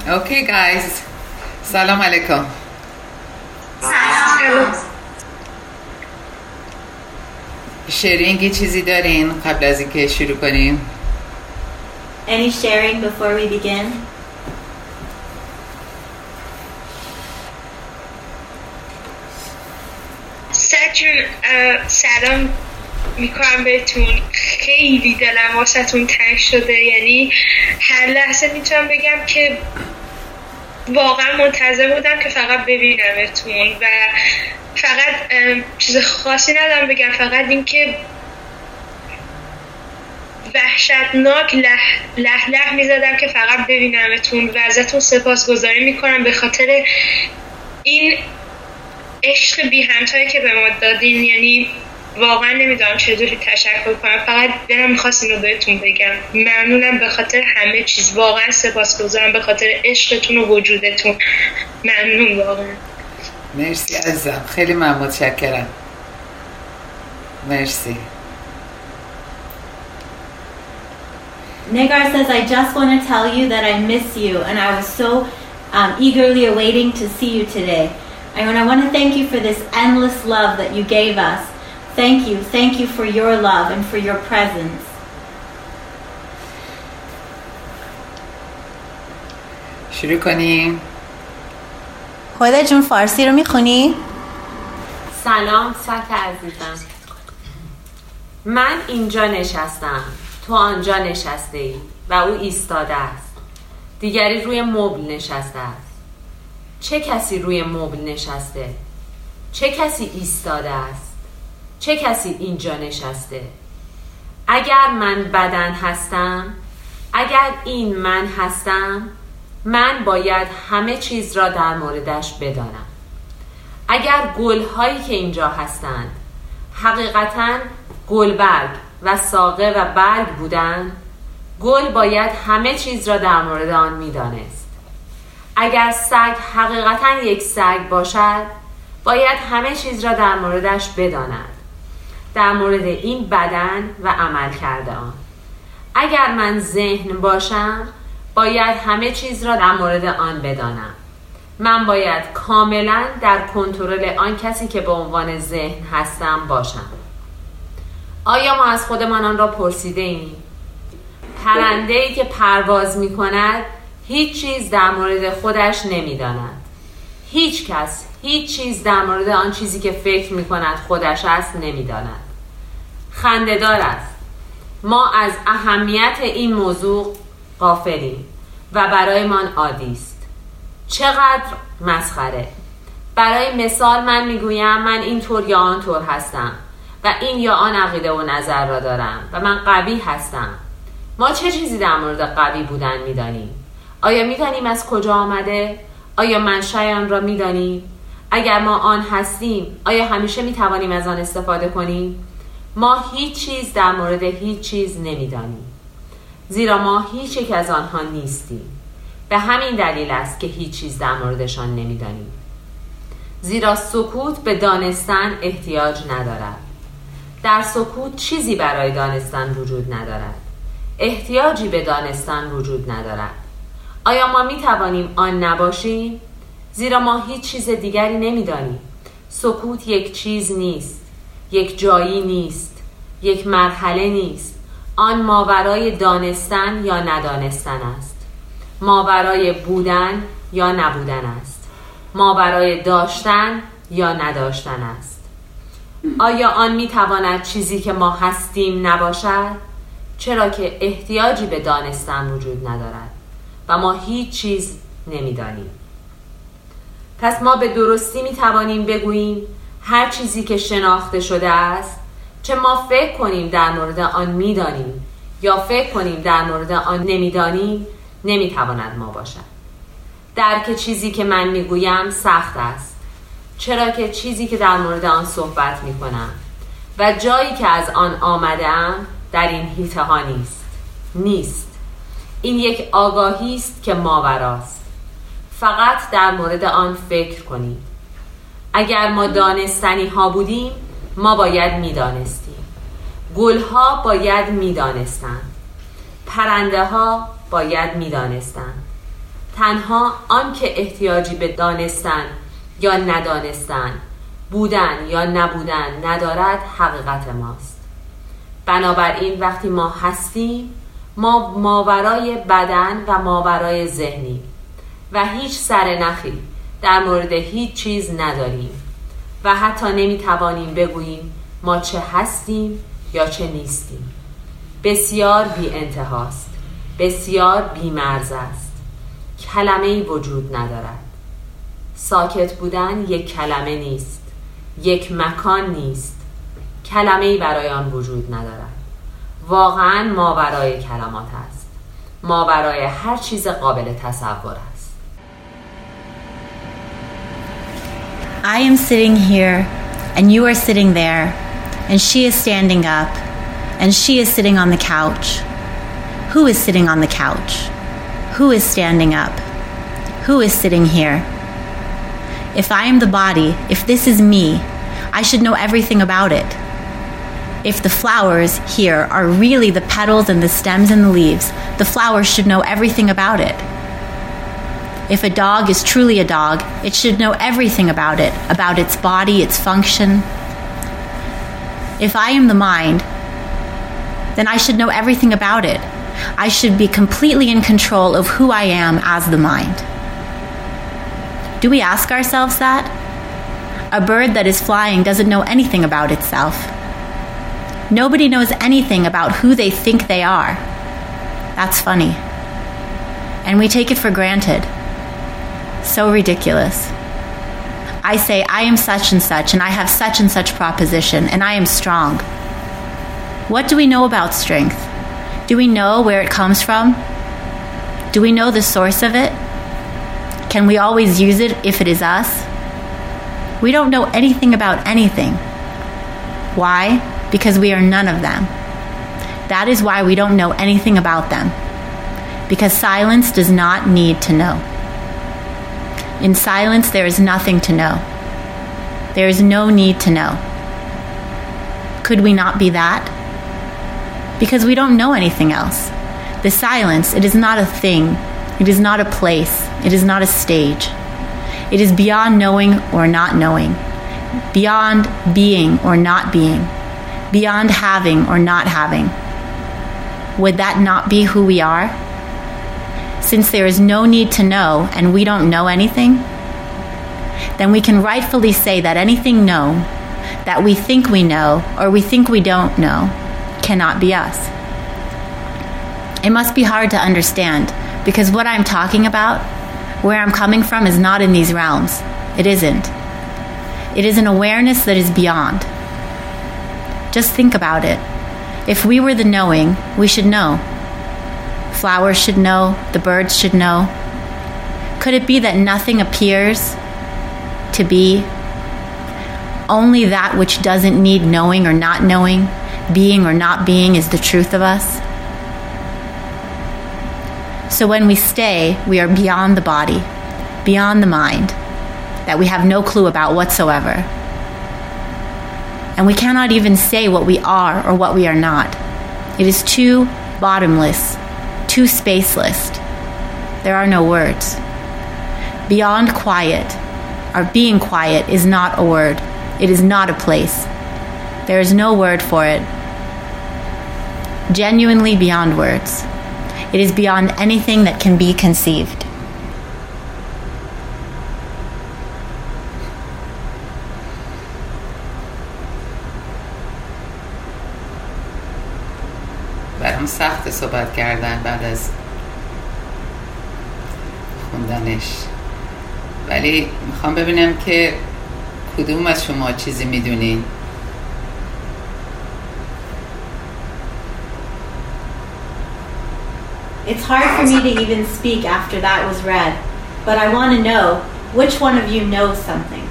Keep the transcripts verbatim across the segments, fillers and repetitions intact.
Okay guys, سلام علیکم. سلام. شیرینگی چیزی دارین قبل از اینکه شروع کنیم؟ Any sharing before we begin? سجون سلام میکنم بهتون. خیلی دلم واسهتون تنگ شده، یعنی هر لحظه میتونم بگم که واقعا منتظر بودم که فقط ببینمتون و فقط چیز خاصی ندارم بگم، فقط این که وحشتناک له له, له میزدم که فقط ببینمتون و ازتون سپاسگزاری میکنم به خاطر این عشق بی همتایی که به ما دادین. یعنی واقعا نمیدونم چجوری تشکر کنم، فقط دلم میخواست اینو بهتون بگم. ممنونم به خاطر همه چیز، واقعا سپاسگزارم به خاطر عشقتون و وجودتون. ممنون واقعا. مرسی عزیزم، خیلی من متشکرم. مرسی. Negar says, I just want to tell you that I miss you and I was so um, eagerly awaiting to see you today. And I want to thank you for this endless love that you gave us. Thank you. Thank you for your love and for your presence. شروع کنیم. خدا جون فارسی رو میخونی؟ سلام سطح عزیزم. من اینجا نشستم، تو آنجا نشسته ای و او ایستاده است. دیگری روی مبل نشسته است. چه کسی روی مبل نشسته؟ چه کسی ایستاده است؟ چه کسی اینجا نشسته؟ اگر من بدن هستم، اگر این من هستم، من باید همه چیز را در موردش بدانم. اگر گل‌هایی که اینجا هستند حقیقتاً گلبرگ و ساقه و برگ بودند، گل باید همه چیز را در مورد آن می‌دانست. اگر سگ حقیقتاً یک سگ باشد، باید همه چیز را در موردش بداند، در مورد این بدن و عمل کرده آن. اگر من ذهن باشم، باید همه چیز را در مورد آن بدانم. من باید کاملا در کنترل آن کسی که به عنوان ذهن هستم باشم. آیا ما از خودمان آن را پرسیده ایم؟ پرنده‌ای که پرواز می کند هیچ چیز در مورد خودش نمی داند. هیچ کس هیچ چیز در مورد آن چیزی که فکر می کند خودش است نمی داند. خنده‌دار است. ما از اهمیت این موضوع غافلیم و برایمان عادی است. چقدر مسخره. برای مثال من میگویم من اینطور یا آنطور هستم و این یا آن عقیده و نظر را دارم و من قوی هستم. ما چه چیزی در مورد قوی بودن میدانیم؟ آیا میدانیم از کجا آمده؟ آیا منشأ آن را میدانیم؟ اگر ما آن هستیم، آیا همیشه میتوانیم از آن استفاده کنیم؟ ما هیچ چیز در مورد هیچ چیز نمیدانیم، زیرا ما هیچ یک از آنها نیستیم. به همین دلیل است که هیچ چیز در موردشان نمیدانیم، زیرا سکوت به دانستن احتیاج ندارد. در سکوت چیزی برای دانستن وجود ندارد. احتیاجی به دانستن وجود ندارد. آیا ما میتوانیم آن نباشیم؟ زیرا ما هیچ چیز دیگری نمیدانیم. سکوت یک چیز نیست، یک جایی نیست، یک مرحله نیست. آن ماورای دانستن یا ندانستن است. ماورای بودن یا نبودن است. ماورای داشتن یا نداشتن است. آیا آن میتواند چیزی که ما هستیم نباشد؟ چرا که احتیاجی به دانستن وجود ندارد و ما هیچ چیز نمیدانیم. پس ما به درستی میتوانیم بگوییم هر چیزی که شناخته شده است، چه ما فکر کنیم در مورد آن میدانیم یا فکر کنیم در مورد آن نمیدانیم، نمیتواند ما باشد. درک چیزی که من میگویم سخت است، چرا که چیزی که در مورد آن صحبت میکنم و جایی که از آن آمدم در این حیطه ها نیست. نیست. این یک آگاهی است که ماوراست. فقط در مورد آن فکر کنید. اگر ما دانستنی ها بودیم، ما باید میدانستیم. گل ها باید میدانستند. پرنده ها باید میدانستند. تنها آن که احتیاجی به دانستن یا ندانستن، بودن یا نبودن ندارد حقیقت ماست. بنابراین وقتی ما هستیم، ما ماورای بدن و ماورای ذهنی و هیچ سرنخی در مورد هیچ چیز نداریم و حتی نمیتوانیم بگوییم ما چه هستیم یا چه نیستیم. بسیار بی انتهاست، بسیار بی مرز است. کلمه‌ای وجود ندارد. ساکت بودن یک کلمه نیست، یک مکان نیست. کلمه‌ای برای آن وجود ندارد. واقعاً ماورای کلمات است، ماورای هر چیز قابل تصور است. I am sitting here and you are sitting there and she is standing up and she is sitting on the couch. Who is sitting on the couch? Who is standing up? Who is sitting here? If I am the body, if this is me, I should know everything about it. If the flowers here are really the petals and the stems and the leaves, the flowers should know everything about it. If a dog is truly a dog, it should know everything about it, about its body, its function. If I am the mind, then I should know everything about it. I should be completely in control of who I am as the mind. Do we ask ourselves that? A bird that is flying doesn't know anything about itself. Nobody knows anything about who they think they are. That's funny. And we take it for granted. So ridiculous. I say, I am such and such, and I have such and such proposition, and I am strong. What do we know about strength? Do we know where it comes from? Do we know the source of it? Can we always use it if it is us? We don't know anything about anything. Why? Because we are none of them. That is why we don't know anything about them. Because silence does not need to know. In silence, there is nothing to know. There is no need to know. Could we not be that? Because we don't know anything else. The silence, it is not a thing. It is not a place. It is not a stage. It is beyond knowing or not knowing. Beyond being or not being. Beyond having or not having. Would that not be who we are? Since there is no need to know and we don't know anything, then we can rightfully say that anything known, that we think we know or we think we don't know, cannot be us. It must be hard to understand because what I'm talking about, where I'm coming from, is not in these realms. It isn't. It is an awareness that is beyond. Just think about it. If we were the knowing, we should know. Flowers should know, the birds should know. Could it be that nothing appears to be? Only that which doesn't need knowing or not knowing, being or not being, is the truth of us? So when we stay, we are beyond the body, beyond the mind, that we have no clue about whatsoever. And we cannot even say what we are or what we are not. It is too bottomless, too spaceless. There are no words. Beyond quiet, our being quiet, is not a word. It is not a place. There is no word for it. Genuinely beyond words. It is beyond anything that can be conceived. برام سخت صحبت کردن بعد از خوندنش، ولی میخوام ببینم که کدوم از شما چیزی میدونین. It's hard for me to even speak after that was read, but I want to know which one of you knows something.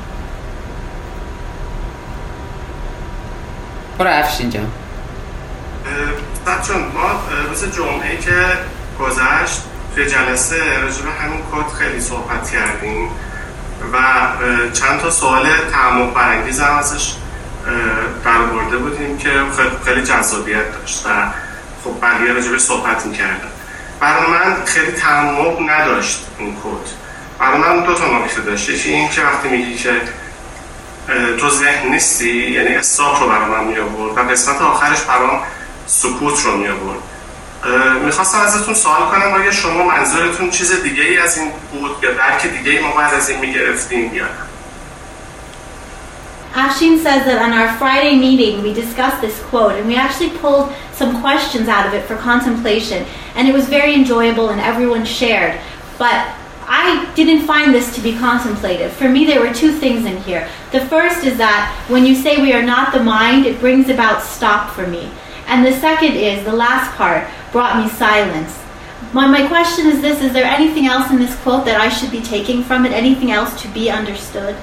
برو افشین جان. بچه‌ها ما روز جمعه که گذشت توی جلسه راجع به همین کد خیلی صحبت کردیم و چند تا سوال تعمق برانگیز هم ازش برآورده بودیم که خیلی جذابیت داشت و خب بقیه راجع به صحبت می‌کردن. برای من خیلی تعمق نداشت این کد. برای من دو تا نکته داشت. یکی این که وقتی میگی که تو ذهن نیستی، یعنی استاپ رو برای من می آورد و قسمت آخرش برام سکوت رو می آورد. میخواستم ازتون سوال کنم آیا شما منظورتون چیز دیگه ای از این بود یا درک دیگه ای ما بعد از این میگرفتیم یا نه؟ Afshin says that on our Friday meeting we discussed this quote and we actually pulled some questions out of it for contemplation, and it was very enjoyable and everyone shared. But I didn't find this to be contemplative. For me, there were two things in here. The first is that when you say we are not the mind, it brings about stop for me. And the second is, the last part brought me silence. My, my question is this: is there anything else in this quote that I should be taking from it? Anything else to be understood?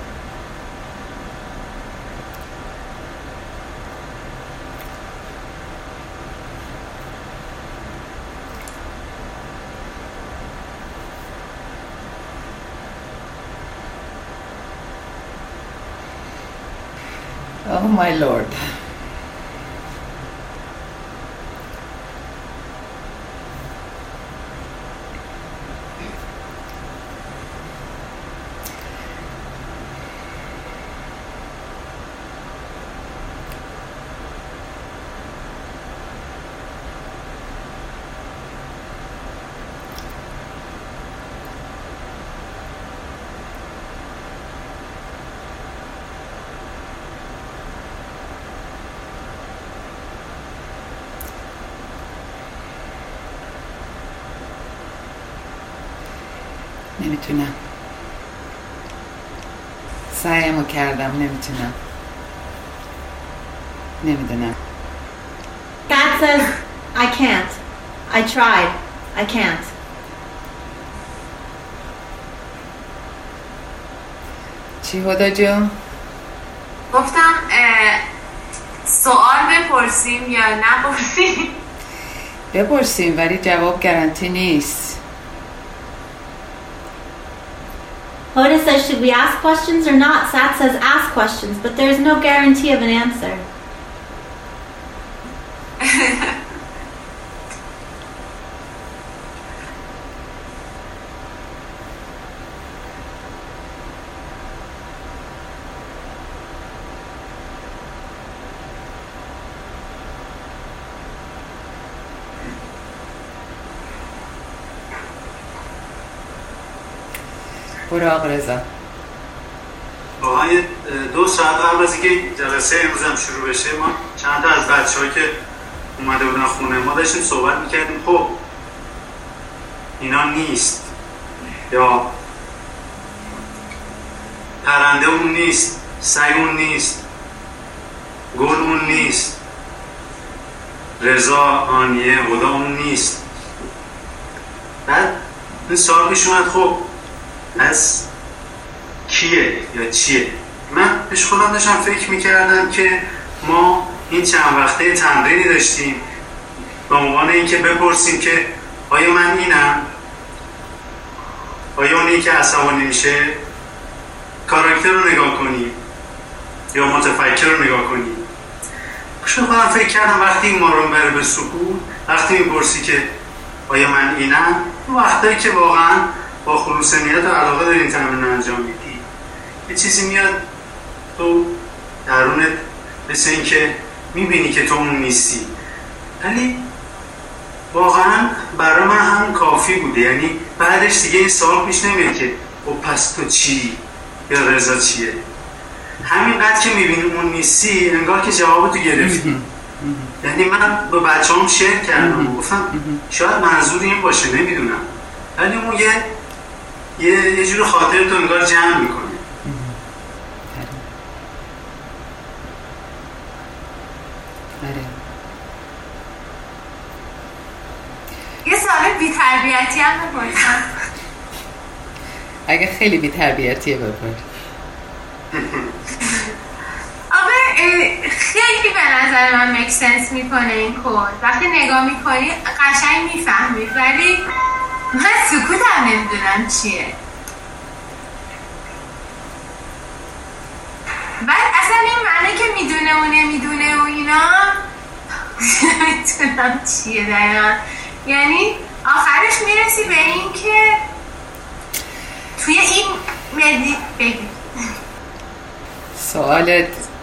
Oh my Lord. نمیتونم. سعیمو کردم، نمیتونم. نمیدونم. God says, I can't. I tried. I can't. چی هدا جون؟ گفتم سوال بپرسیم یا نپرسیم؟ بپرسیم ولی جواب گارانتی نیست. Hoda says, should we ask questions or not? Sat says, ask questions, but there's no guarantee of an answer. برو آقا رضا. واقعا دو ساعت قبل از اینکه جلسه امروز هم شروع بشه ما چند تا از بچه‌ها که اومده بودن خونه ما داشتیم صحبت میکردیم. خب اینا نیست، یا پرنده اون نیست، سگ اون نیست، گل اون نیست، رضا، آنیه، هدا اون نیست. بعد این سوال پیش اومد خب از کیه یا چیه؟ من پیش خودم داشتم فکر میکردم که ما این چند وقته تمرینی داشتیم به عنوان این که بپرسیم که آیا من اینم؟ آیا اونی که عصبانی میشه؟ کاراکتر رو نگاه کنیم یا متفکر رو نگاه کنیم. پیش خودم فکر کردم وقتی این ما رو بره به سکوت، وقتی میپرسی که آیا من اینم، وقتایی که واقعا با خلوص نیت و علاقه داری این تمرین انجام میدی، یه چیزی میاد تو درونت مثل این که میبینی که تو اون نیستی، ولی واقعا برای من هم کافی بوده. یعنی بعدش دیگه این سوال پیش نمیاد که خب پس تو چی یا رضا چیه. همینقدر که میبینی اون نیستی انگار که جواب تو گرفتی. یعنی من با بچه هم شیر کردم و گفتم شاید منظور این باشه، نمیدونم، ولی اون یه یه, یه جور خاطر تو انگار جمع میکنه. یه سوال بی‌تربیتی هم بپرسم. اگه خیلی بی‌تربیتیه بپرس. آقا خیلی به نظر من میک سنس میکنه این کد. وقتی نگاه میکنی قشنگ میفهمی، ولی من سکوتم نمیدونم چیه. بعد اصلا این معنی که میدونه و نمیدونه و اینا نمیتونم چیه دقیقا. یعنی آخرش میرسی به این که توی این مدی بگی سوالت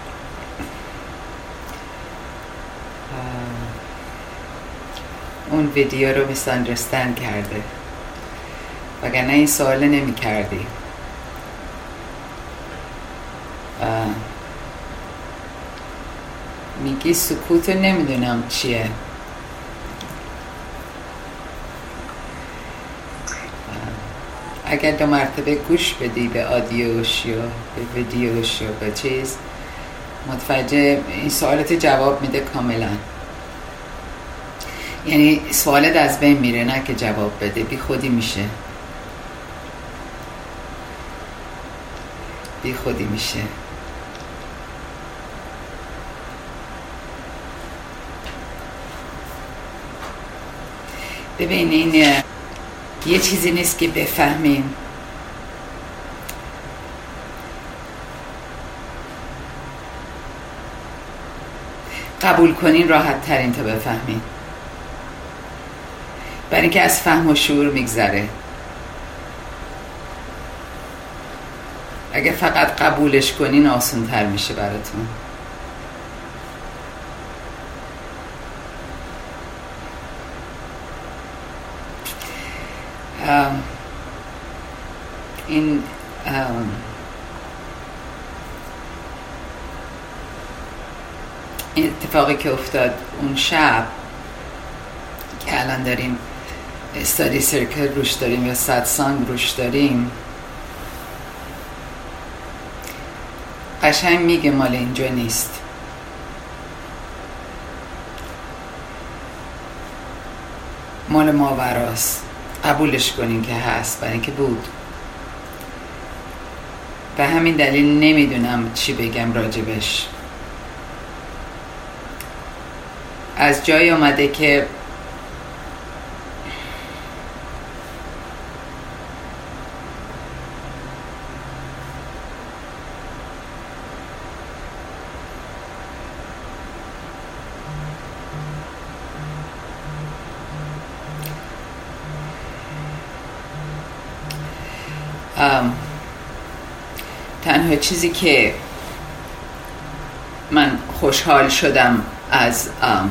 اون ویدیو رو میساندرستند کرده، وگرنه این سوال نمی کردی. میگی سکوت نمیدونم چیه. اگر دو مرتبه گوش بدی به آدیوش یا به ویدیوش یا به چیز، متوجه این سوالت جواب میده کاملا. یعنی سوالت از بین میره، نه که جواب بده، بی خودی میشه، بی خودی میشه. ببین این یه چیزی نیست که بفهمیم، قبول کنین راحت ترین تا بفهمین، برای اینکه از فهم و شعور میگذره. اگه فقط قبولش کنین آسان تر میشه براتون. این این اتفاقی که افتاد اون شب که الان داریم استادی سرکل روش داریم یا ساتسانگ روش داریم، قشنگ میگه مال اینجا نیست. مال ماوراست. قبولش کنین که هست، برای اینکه بود. به همین دلیل نمیدونم چی بگم راجبش. از جای اومده که تنها چیزی که من خوشحال شدم از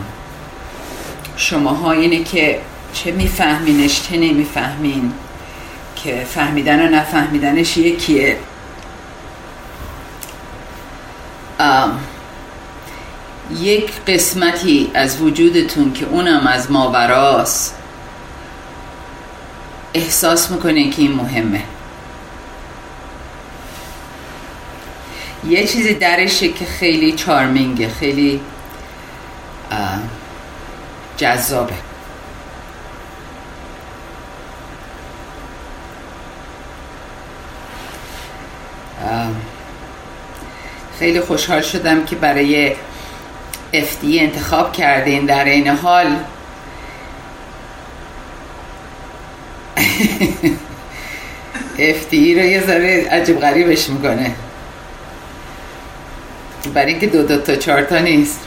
شماها اینه که چه میفهمینش چه نمیفهمین، که فهمیدن و نفهمیدنش یکیه. یک قسمتی از وجودتون که اونم از ماوراست احساس میکنه که این مهمه. یه چیزی درشه که خیلی چارمینگه، خیلی جذابه. خیلی خوشحال شدم که برای اف دی انتخاب کردین. در این حال اف دی رو یه ذره عجیب غریبش میکنه، برای اینکه دو دو تا چهار تا نیست.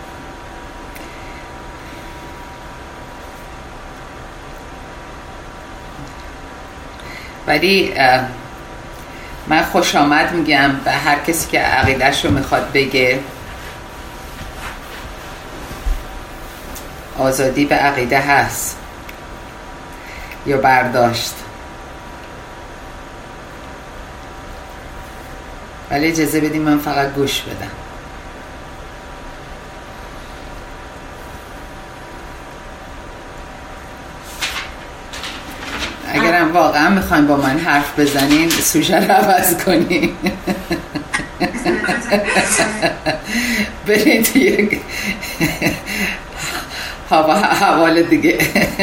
ولی من خوش آمد میگم به هر کسی که عقیدهش رو میخواد بگه. آزادی به عقیده هست یا برداشت، ولی اجازه بدیم من فقط گوش بدم. اگرم واقعا میخواین با من حرف بزنین سوژه رو عوض کنین. برین تو یک حوال دیگه.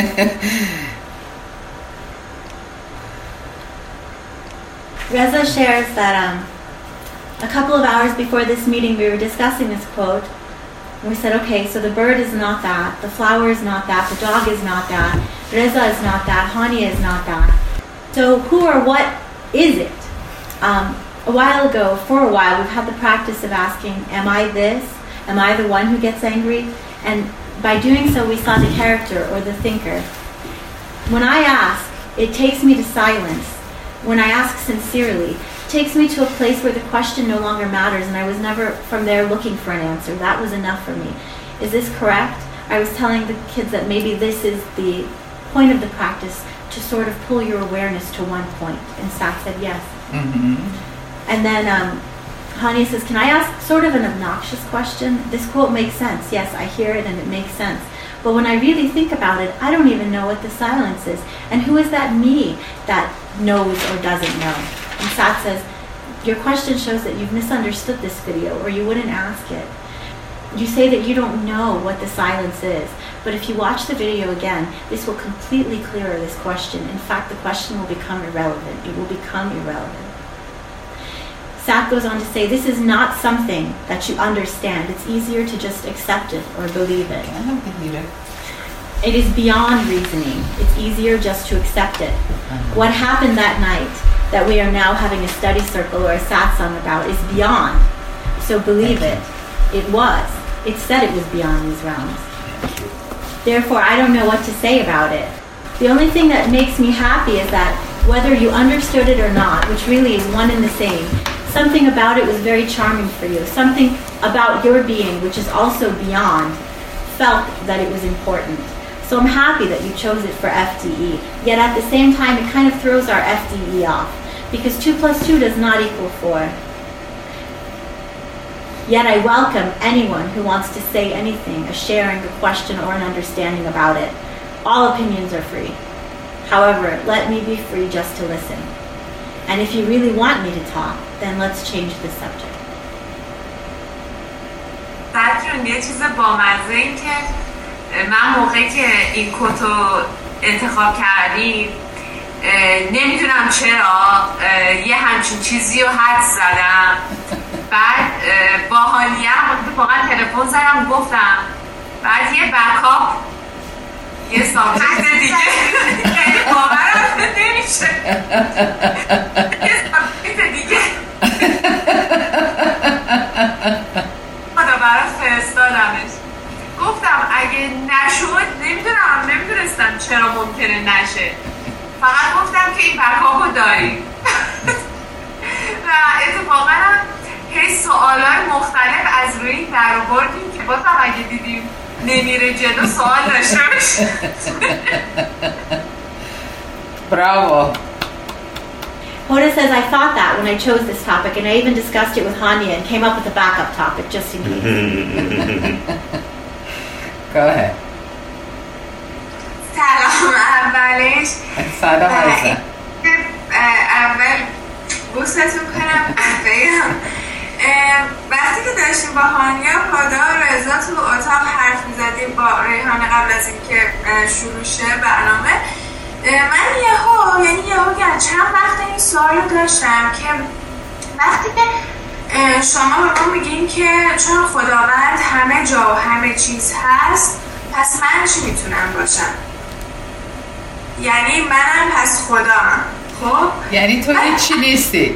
Reza shares that um, a couple of hours before this meeting we were discussing this quote, and we said, okay, so the bird is not that, the flower is not that, the dog is not that, Reza is not that, Hania is not that. So who or what is it? Um, a while ago, for a while, we've had the practice of asking, am I this? Am I the one who gets angry? And by doing so, we saw the character or the thinker. When I ask, it takes me to silence. When I ask sincerely, it takes me to a place where the question no longer matters, and I was never from there looking for an answer. That was enough for me. Is this correct? I was telling the kids that maybe this is the point of the practice, to sort of pull your awareness to one point. And Sat said yes. Mm-hmm. And then um, Hania says, can I ask sort of an obnoxious question? This quote makes sense. Yes, I hear it and it makes sense. But when I really think about it, I don't even know what the silence is. And who is that me that knows or doesn't know? And Sat says, your question shows that you've misunderstood this video, or you wouldn't ask it. You say that you don't know what the silence is. But if you watch the video again, this will completely clear this question. In fact, the question will become irrelevant. It will become irrelevant. Sat goes on to say, this is not something that you understand. It's easier to just accept it or believe it. I don't believe it. It is beyond reasoning. It's easier just to accept it. Uh-huh. What happened that night that we are now having a study circle or a satsang about is beyond. So believe it. It was. It said it was beyond these realms. Therefore, I don't know what to say about it. The only thing that makes me happy is that whether you understood it or not, which really is one and the same, something about it was very charming for you. Something about your being, which is also beyond, felt that it was important. So I'm happy that you chose it for F D E. Yet at the same time, it kind of throws our F D E off, because two plus two does not equal four. Yet I welcome anyone who wants to say anything, a sharing, a question, or an understanding about it. All opinions are free. However, let me be free just to listen. And if you really want me to talk, then let's change the subject. بدرون یه چیز بامزه این که من موقعی که این کتو انتخاب کردیم نمیدونم چرا یه همچین چیزی رو حد زدم. بعد با هانیه اتفاقا تلفن زدم گفتم بعد یه بکاپ یه سابجکت دیگه باورم نمیشه یه سابجکت دیگه خدا برای فرستادمش. گفتم اگه نشد نمیدونم نمیدونستم چرا ممکنه نشه، فقط گفتم که این بکاپ رو داریم. و اتفاقا هی سوالای مختلف از روی این در آوردیم که بازم اگه دیدیم نمیره جلو سوال داشته باشه. Bravo. Hoda says, I thought that when I chose this topic, and I even discussed it with Hania and came up with a backup topic just in case. Go ahead. سلام اولش. سلام عزیزم. اول بوستتون کنم بگم وقتی که داشتیم با هانیا خدا و رضا تو اتاق حرف میزدیم با ریحان قبل از اینکه شروع شه برنامه، من یهو یعنی یهو که چند وقت این سوال رو داشتم که وقتی که شما به ما میگین که چون خداوند همه جا و همه چیز هست، پس من چی میتونم باشم؟ یعنی منم پس خدام. خب یعنی تو هیچی نیستی.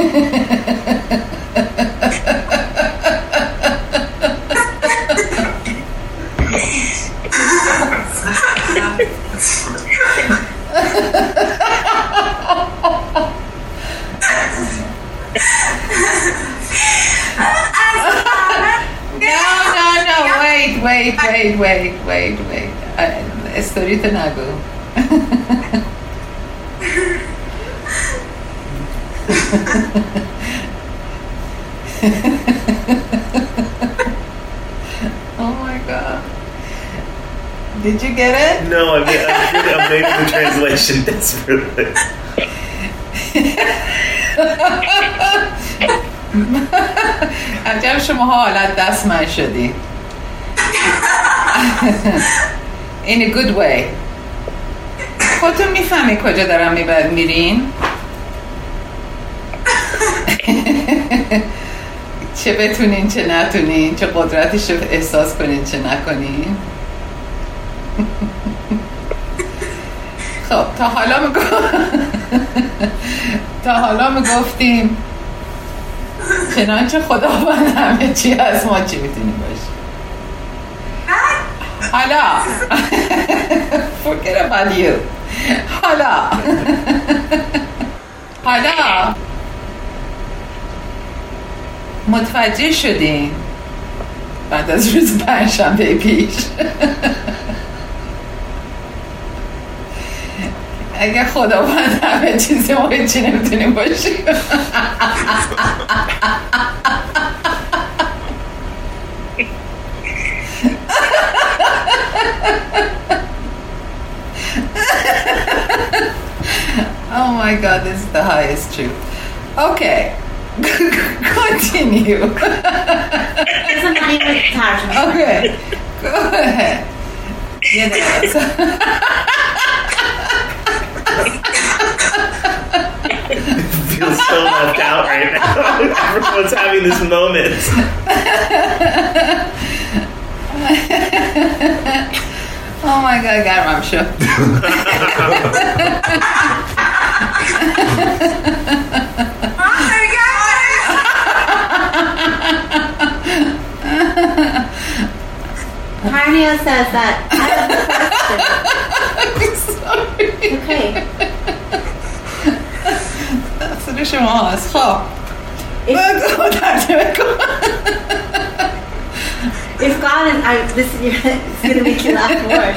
No, no, no, wait, wait, wait, wait, wait, wait. استوری تو نگو. Oh my god. Did you get it? No, I mean, I'm really updating the translation desperately. عجب شما حالت دست من شدی. In a good way. خودتون میفهمی کجا دارم میرین؟ چه بتونین چه نتونین، چه قدرتش رو احساس کنین چه نکنین. خب تا حالا میگو تا حالا میگفتیم چنانچه خداوند همه چی از ما چی میتونیم باشیم. حالا forget about you. حالا حالا متوجه شدین بعد از روز پنجشنبه پیش اگه خداوند همه چیزی ما هیچی نمیتونیم باشیم. Oh my God, this is the highest truth. Okay, continue. Okay, go ahead. Yeah, Feels so left out right now. Everyone's having this moment. Oh my God, گرمم شد. Harnia says that I have a question. Sorry. Okay. تقصیر شما هست. خب ترجمه کن. If God is, I, this is going to make you laugh more.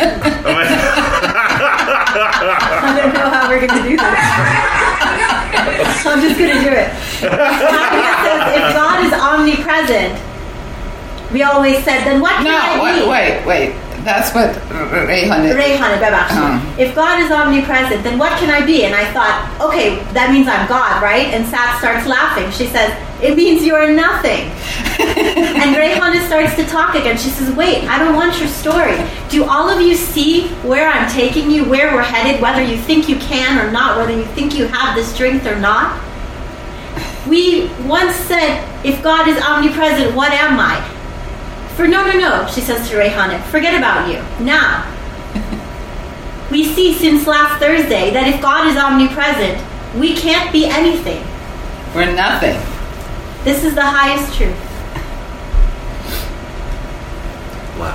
I don't know how we're going to do this. I'm just going to do it. Harnia says, if God is omnipresent, we always said, then what can No, I wait, be? wait, wait. That's what Rayhan is. Rayhan, ببخشید. Um. If God is omnipresent, then what can I be? And I thought, okay, that means I'm God, right? And Sat starts laughing. She says, it means you are nothing. And Rayhan starts to talk again. She says, wait, I don't want your story. Do all of you see where I'm taking you, where we're headed, whether you think you can or not, whether you think you have the strength or not? We once said, if God is omnipresent, what am I? For no, no, no, she says to Rayhana, forget about you. Now, we see since last Thursday that if God is omnipresent, we can't be anything. We're nothing. This is the highest truth. Wow.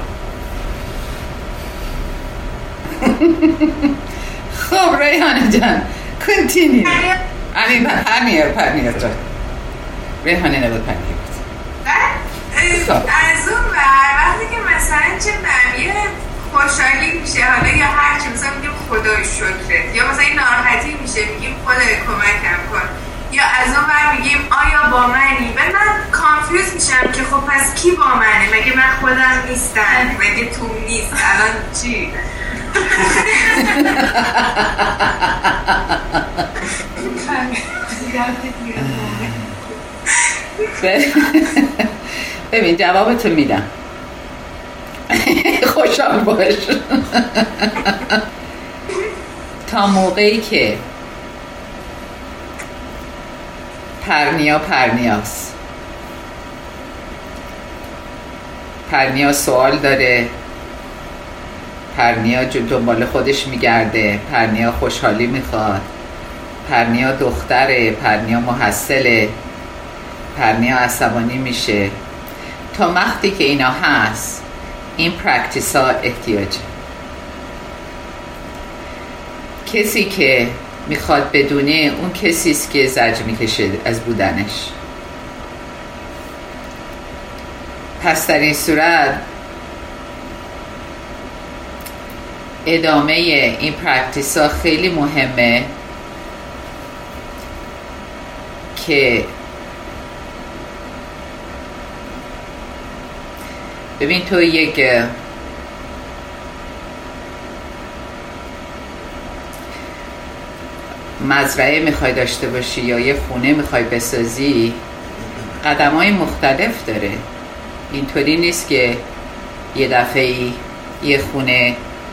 خب ریحانه جان continue. I mean پرنیر پرنیر جان ریحانه نبود پرنیر بود. از اون بر وقتی که مثلا چه یه خوشحالی میشه حالا یا هر چی مثلا میگیم خدای شکرت یا مثلا این ناراحتی میشه میگیم خدای کمکم کن یا از اون بر میگیم آیا با منی و من کانفیوز میشم که خب پس کی با منه مگه من خودم نیستم مگه تو نیست الان چی ببین جوابتو میدم خوشحال باش. تا موقعی که پرنیا پرنیاست پرنیا سوال داره پرنیا دنبال خودش میگرده پرنیا خوشحالی میخواد پرنیا دختره پرنیا محصله پرنیا عصبانی میشه تا وقتی که اینا هست این پرکتیس ها احتیاجه کسی که میخواد بدونه اون کسیست که زجر میکشه از بودنش پس در این صورت ادامه این پرکتیس ها خیلی مهمه که ببین تو یک مزرعه میخوای داشته باشی یا یه خونه میخوای بسازی قدم های مختلف داره اینطوری نیست که یه دفعه یه خونه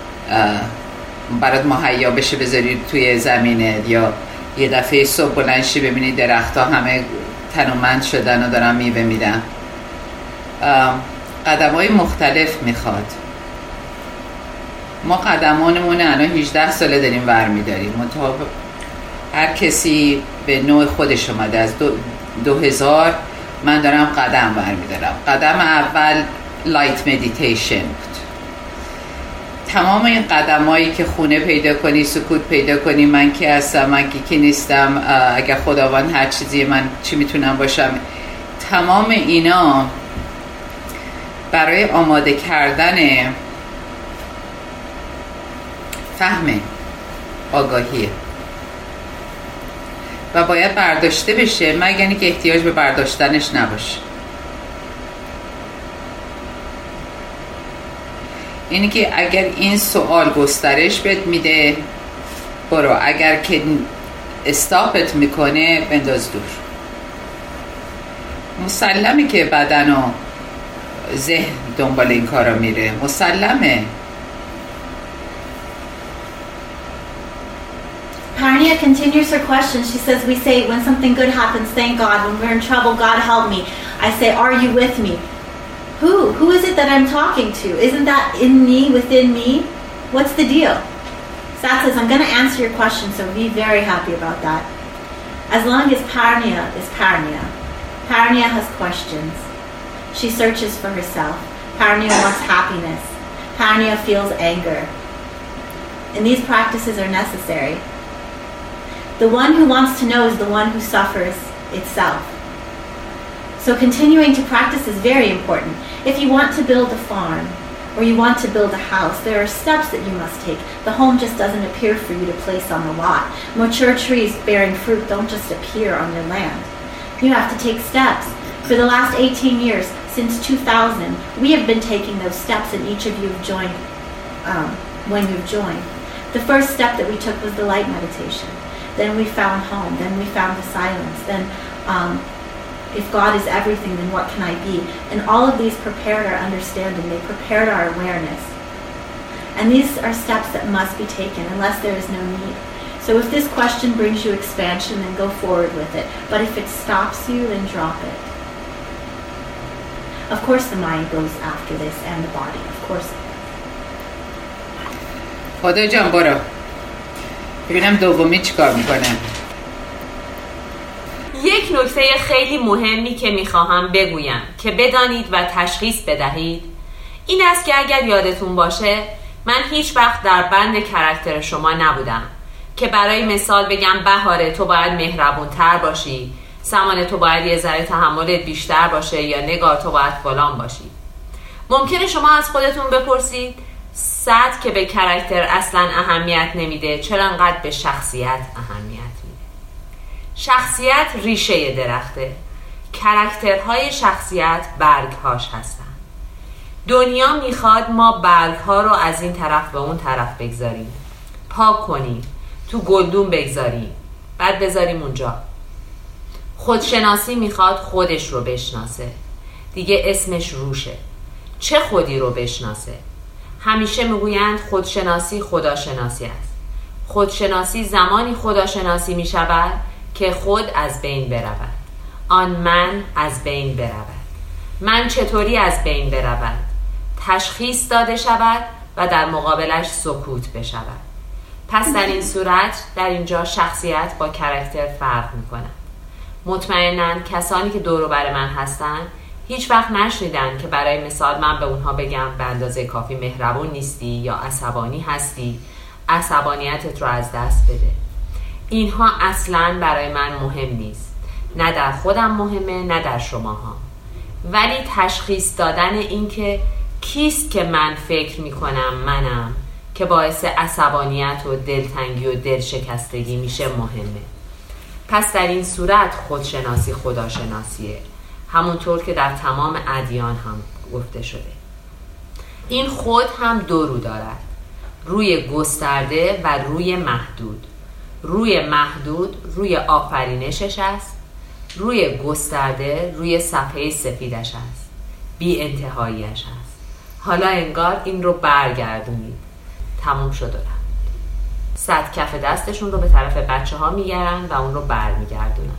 برات مهیا بشه بذاری توی زمینت یا یه دفعه صبح بلنشی ببینی درخت ها همه تنومند شدن و دارن میوه میدن قدم های مختلف میخواد ما قدمانمون الان هجده ساله داریم ور میداریم هر کسی به نوع خودش اومده از دو, دو هزار من دارم قدم ور میدارم قدم اول لایت مدیتیشن بود تمام این قدمایی که خونه پیدا کنی، سکوت پیدا کنی، من کی هستم، من کی کی نیستم، اگر خداوند هر چیزی من چی میتونم باشم، تمام اینا برای آماده کردن فهم آگاهیه و باید برداشته بشه مگر اینکه احتیاج به برداشتنش نباشه. اینی که اگر این سوال گسترش بهت میده برو، اگر که استاپت میکنه بنداز دور. مسلمه که بدن و ذهن دنبال این کارا میره، مسلمه. Parnia continues her question. She says, we say when something good happens, thank God. When we're in trouble, God help me. I say, are you with me? Who? Who is it that I'm talking to? Isn't that in me, within me? What's the deal? Sat says, I'm going to answer your question, so be very happy about that. As long as Parnia is Parnia, Parnia has questions. She searches for herself. Parnia wants happiness. Parnia feels anger. And these practices are necessary. The one who wants to know is the one who suffers itself. So continuing to practice is very important. If you want to build a farm or you want to build a house, there are steps that you must take. The home just doesn't appear for you to place on the lot. Mature trees bearing fruit don't just appear on your land. You have to take steps. For the last eighteen years, since two thousand, we have been taking those steps, and each of you have joined um, when you've joined. The first step that we took was the light meditation. Then we found home. Then we found the silence. Then um, if God is everything, then what can I be? And all of these prepared our understanding. They prepared our awareness. And these are steps that must be taken unless there is no need. So if this question brings you expansion, then go forward with it. But if it stops you, then drop it. Of course the mind goes after this, and the body, of course. خدا جان برو ببینم دومی چی کار میکنه. یک نکته خیلی مهمی که میخواهم بگویم که بدانید و تشخیص بدهید این است که اگر یادتون باشه من هیچ وقت در بند کرکتر شما نبودم که برای مثال بگم بهاره تو باید مهربون تر باشی، سمانه تو باید یه ذره تحملت بیشتر باشه، یا نگار تو باید فلان باشی. ممکنه شما از خودتون بپرسید سطح که به کرکتر اصلا اهمیت نمیده چرا انقدر به شخصیت اهمیت میده؟ شخصیت ریشه درخته، کرکترهای شخصیت برگهاش هستن. دنیا میخواد ما برگها رو از این طرف به اون طرف بگذاریم، پاک کنیم، تو گلدون بگذاریم، بعد بذاریم اونجا. خودشناسی میخواد خودش رو بشناسه، دیگه اسمش روشه. چه خودی رو بشناسه؟ همیشه میگویند خودشناسی خداشناسی است. خودشناسی زمانی خداشناسی میشود که خود از بین برود، آن من از بین برود. من چطوری از بین برود؟ تشخیص داده شود و در مقابلش سکوت بشود. پس در این صورت در اینجا شخصیت با کرکتر فرق میکنه. مطمئناً کسانی که دور و بر من هستن هیچ وقت نشنیدن که برای مثال من به اونها بگم به اندازه کافی مهربون نیستی یا عصبانی هستی، عصبانیتت رو از دست بده. اینها اصلاً برای من مهم نیست، نه در خودم مهمه نه در شماها. ولی تشخیص دادن این که کیست که من فکر میکنم منم که باعث عصبانیت و دلتنگی و دلشکستگی میشه مهمه. پس در این صورت خودشناسی خداشناسیه، همونطور که در تمام ادیان هم گفته شده. این خود هم دو رو دارد، روی گسترده و روی محدود. روی محدود روی آفرینشش است، روی گسترده روی صفحه سفیدش است، بی انتهاییش است. حالا انگار این رو برگردونید، تموم شد و رفت. صد کف دستشون رو به طرف بچه ها میگرن و اون رو برمیگردونن.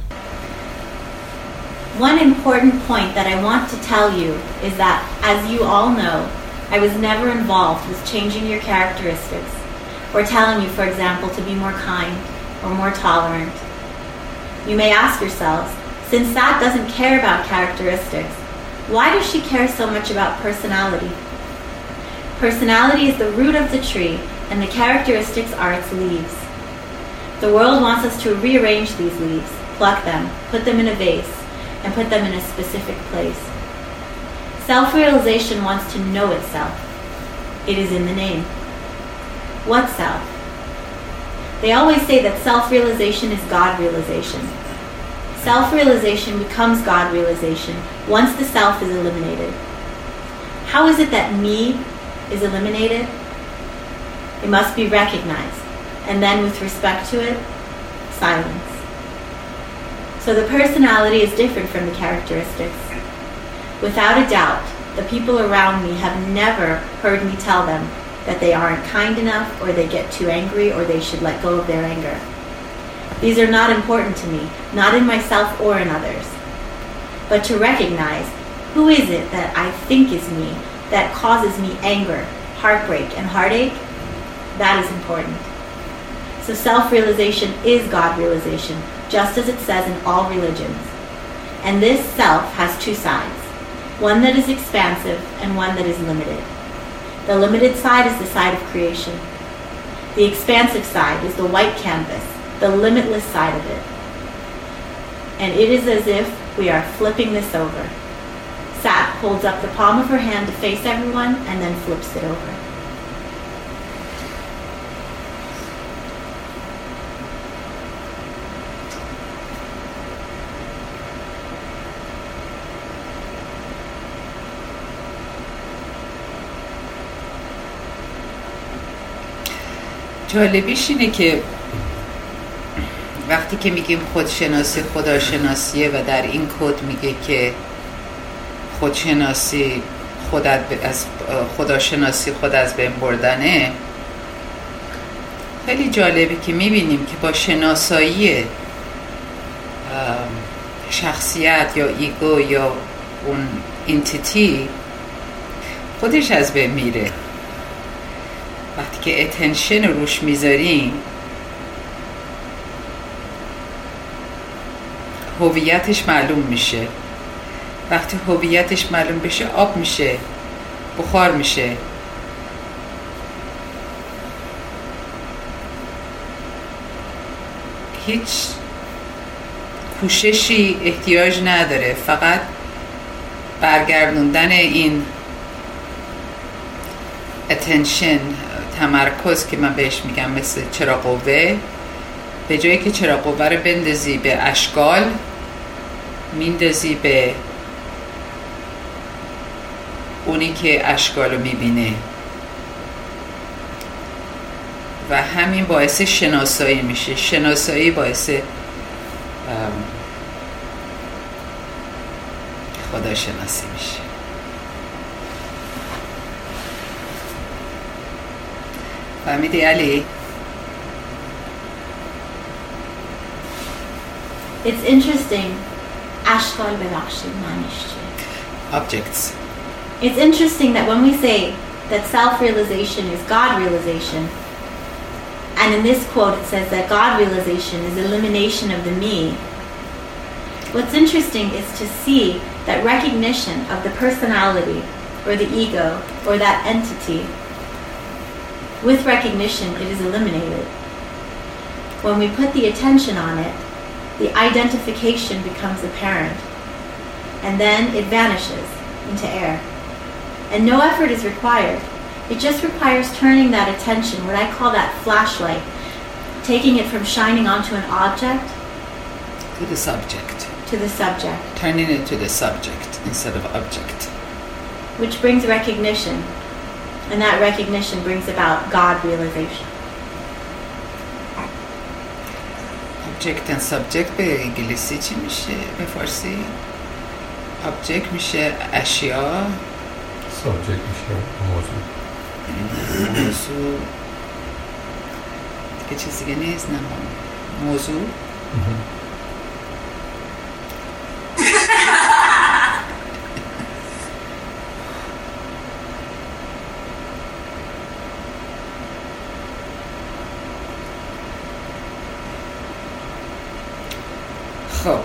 One important point that I want to tell you is that, as you all know, I was never involved with changing your characteristics or telling you, for example, to be more kind or more tolerant. You may ask yourselves, since Sat doesn't care about characteristics, why does she care so much about personality? Personality is the root of the tree, and the characteristics are its leaves. The world wants us to rearrange these leaves, pluck them, put them in a vase, and put them in a specific place. Self-realization wants to know itself. It is in the name. What self? They always say that self-realization is God-realization. Self-realization becomes God-realization once the self is eliminated. How is it that me is eliminated? It must be recognized, and then with respect to it, silence. So the personality is different from the characteristics. Without a doubt, the people around me have never heard me tell them that they aren't kind enough, or they get too angry, or they should let go of their anger. These are not important to me, not in myself or in others. But to recognize, who is it that I think is me, that causes me anger, heartbreak, and heartache? That is important. So self-realization is God-realization, just as it says in all religions. And this self has two sides, one that is expansive and one that is limited. The limited side is the side of creation. The expansive side is the white canvas, the limitless side of it. And it is as if we are flipping this over. Sat holds up the palm of her hand to face everyone and then flips it over. جالبیش اینه که وقتی که میگیم خودشناسی خداشناسیه و در این کد میگه که خودشناسی خود از خداشناسی خود از بین بردنه، خیلی جالبه که میبینیم که با شناسایی شخصیت یا ایگو یا اون انتیتی خودش از بین میره. وقتی که اتنشن رو روش میذاریم هویتش معلوم میشه. وقتی هویتش معلوم بشه آب میشه، بخار میشه. هیچ کوششی احتیاج نداره، فقط برگردوندن این attention، تمرکز که من بهش میگم مثل چراغ قوه، به جایی که چراغ قوه رو بندازی به اشکال، میندازی به اونی که اشکال رو میبینه و همین باعث شناسایی میشه. شناسایی باعث خداشناسی میشه. فهمیدی علی؟ It's interesting. Ashkal bebakshid manish chiye. Objects. It's interesting that when we say that self-realization is God-realization, and in this quote it says that God-realization is elimination of the me, what's interesting is to see that recognition of the personality or the ego or that entity, with recognition it is eliminated. When we put the attention on it, the identification becomes apparent, and then it vanishes into air. And no effort is required. It just requires turning that attention, what I call that flashlight, taking it from shining onto an object to the subject. To the subject. Turning it to the subject instead of object. Which brings recognition. And that recognition brings about God realization. Object and subject به انگلیسی چی میشه؟ به فارسی؟ Object میشه اشیا. Subject میشه موضوع. موضوع دیگه چیز دیگه نیست، نه موضوع. خب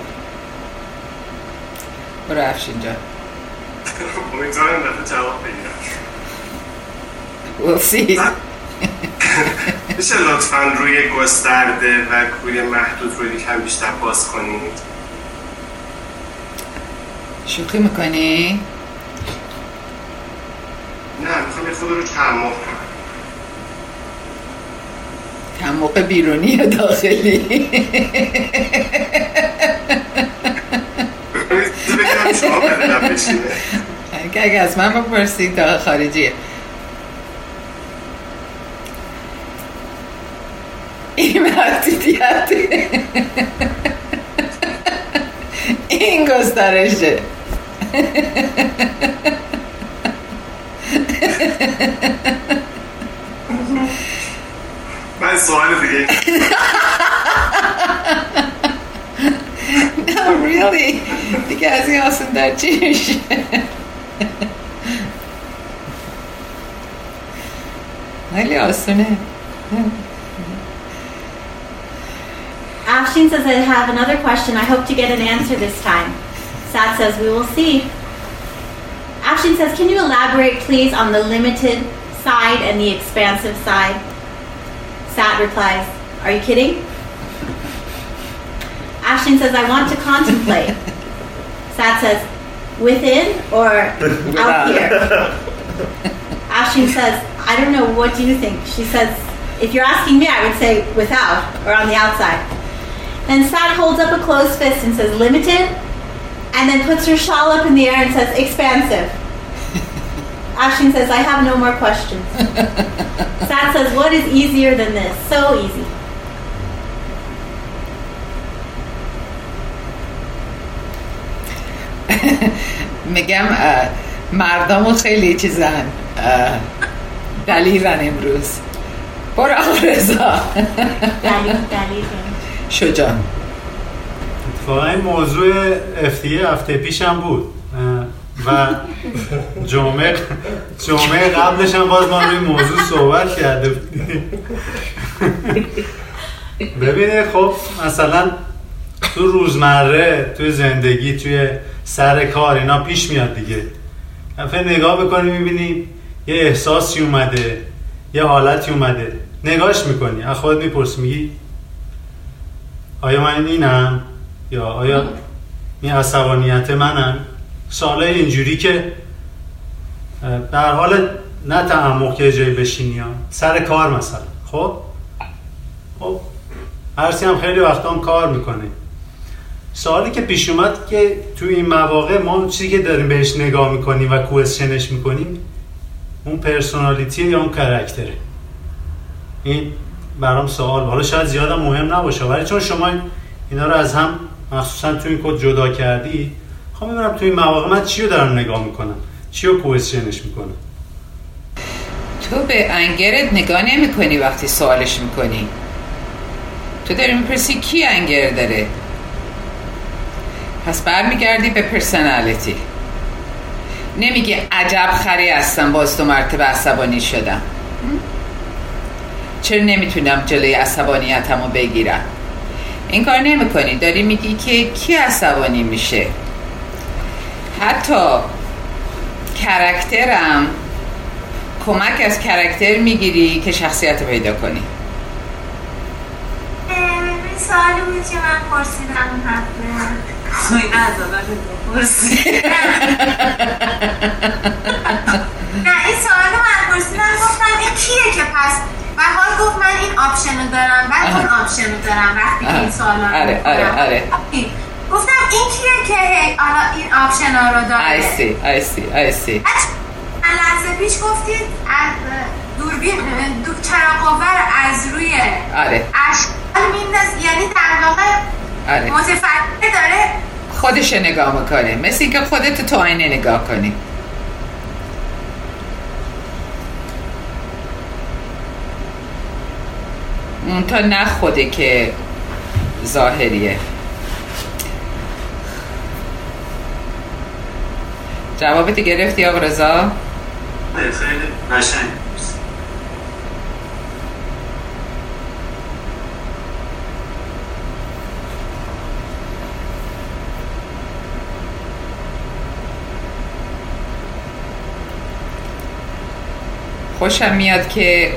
برو افشین جان. امیدوارم دفعه جواب بگیرم. we'll see. میشه لطفاً روی گسترده و روی محدود روی کم بیشتر باز کنید؟ شوخی میکنی؟ نه میخوام یه خود رو تعمق کنم. تعمق بیرونی یا داخلی؟ بگم شما بدنم بشینه. اگه از من بپرسید داخل خارجیه. این محدودیت این گسترشه. من سوال دیگه No, really. دیگه از این آسان در چی میشه؟ خیلی آسونه. Afshin says, I have another question. I hope to get an answer this time. Sat says, we will see. Afshin says, can you elaborate please on the limited side and the expansive side? Sat replies, are you kidding? Afshin says, I want to contemplate. Sat says, within or out here? Afshin says, I don't know, what do you think? She says, if you're asking me, I would say without or on the outside. Then Sat holds up a closed fist and says, limited, and then puts her shawl up in the air and says, expansive. Afshin says, I have no more questions. Sat says, what is easier than this? So easy. میگم مردمو خیلی چیزن دلیرن امروز. برو آقا رضا. دلیل دلیل شجاع. اتفاقا این موضوع اف دی ای هفته پیشم بود و جمعه جمعه قبلش هم باز ما روی موضوع صحبت کرده بودیم. ببینید خب مثلا تو روزمره، توی زندگی، توی سر کار اینا پیش میاد دیگه. دفعه نگاه بکنی میبینی یه احساسی اومده، یه حالتی اومده، نگاش میکنی، از خودت میپرسی میگی آیا من اینم؟ یا آیا این عصبانیت منم؟ سوالای اینجوری که در حال نه تعمق که جای بشینی ها. سر کار مثلا خب خب هرسی هم خیلی وقتا هم کار میکنه. سوالی که پیش اومد که تو این مواقع ما چیزی که داریم بهش نگاه میکنیم و کوئسچنش میکنیم اون پرسونالیتی یا اون کاراکتره. این برام سوال، حالا شاید زیادم مهم نباشه ولی چون شما اینا رو از هم مخصوصا تو این کد جدا کردی، خب میبینم تو این مواقع من چی رو دارم نگاه میکنم، چی رو کوئسچنش میکنم. تو به انگرت نگاه نمی کنی وقتی سوالش میکنی. تو داری میپرسی کی انگر داره، پس برمیگردی به پرسنالیتی. نمیگی عجب خری هستم باز دو مرتبه عصبانی شدم، چرا نمیتونم جلوی عصبانیتمو بگیرم. این کار نمی کنی، داری میگی که کی عصبانی میشه. حتی کاراکترم کمک از کاراکتر میگیری که شخصیت پیدا کنی. این سوالی بود که من پرسیدم اون هفته. این از آدم پرسید. نه این سوالو من پرسیدم، گفتم این کیه که پس بهار گفت من این آپشنو دارم، بعد اون آپشنو دارم وقتی که این سوالا رو آره آره آره گفتم این کیه که حالا این آپشنا رو داره. I see I see I see. لحظه پیش گفتید از دوربین دو چراغ قوه رو از روی آره اشکال میندازه، یعنی در واقع آره متفکر داره خودش نگاه میکنه، مثل اینکه خودت تو آینه نگاه کنی. اون تا نه خوده که ظاهریه. جوابت گرفتی آقا رضا؟ خیلی قشنگ. خوشم میاد که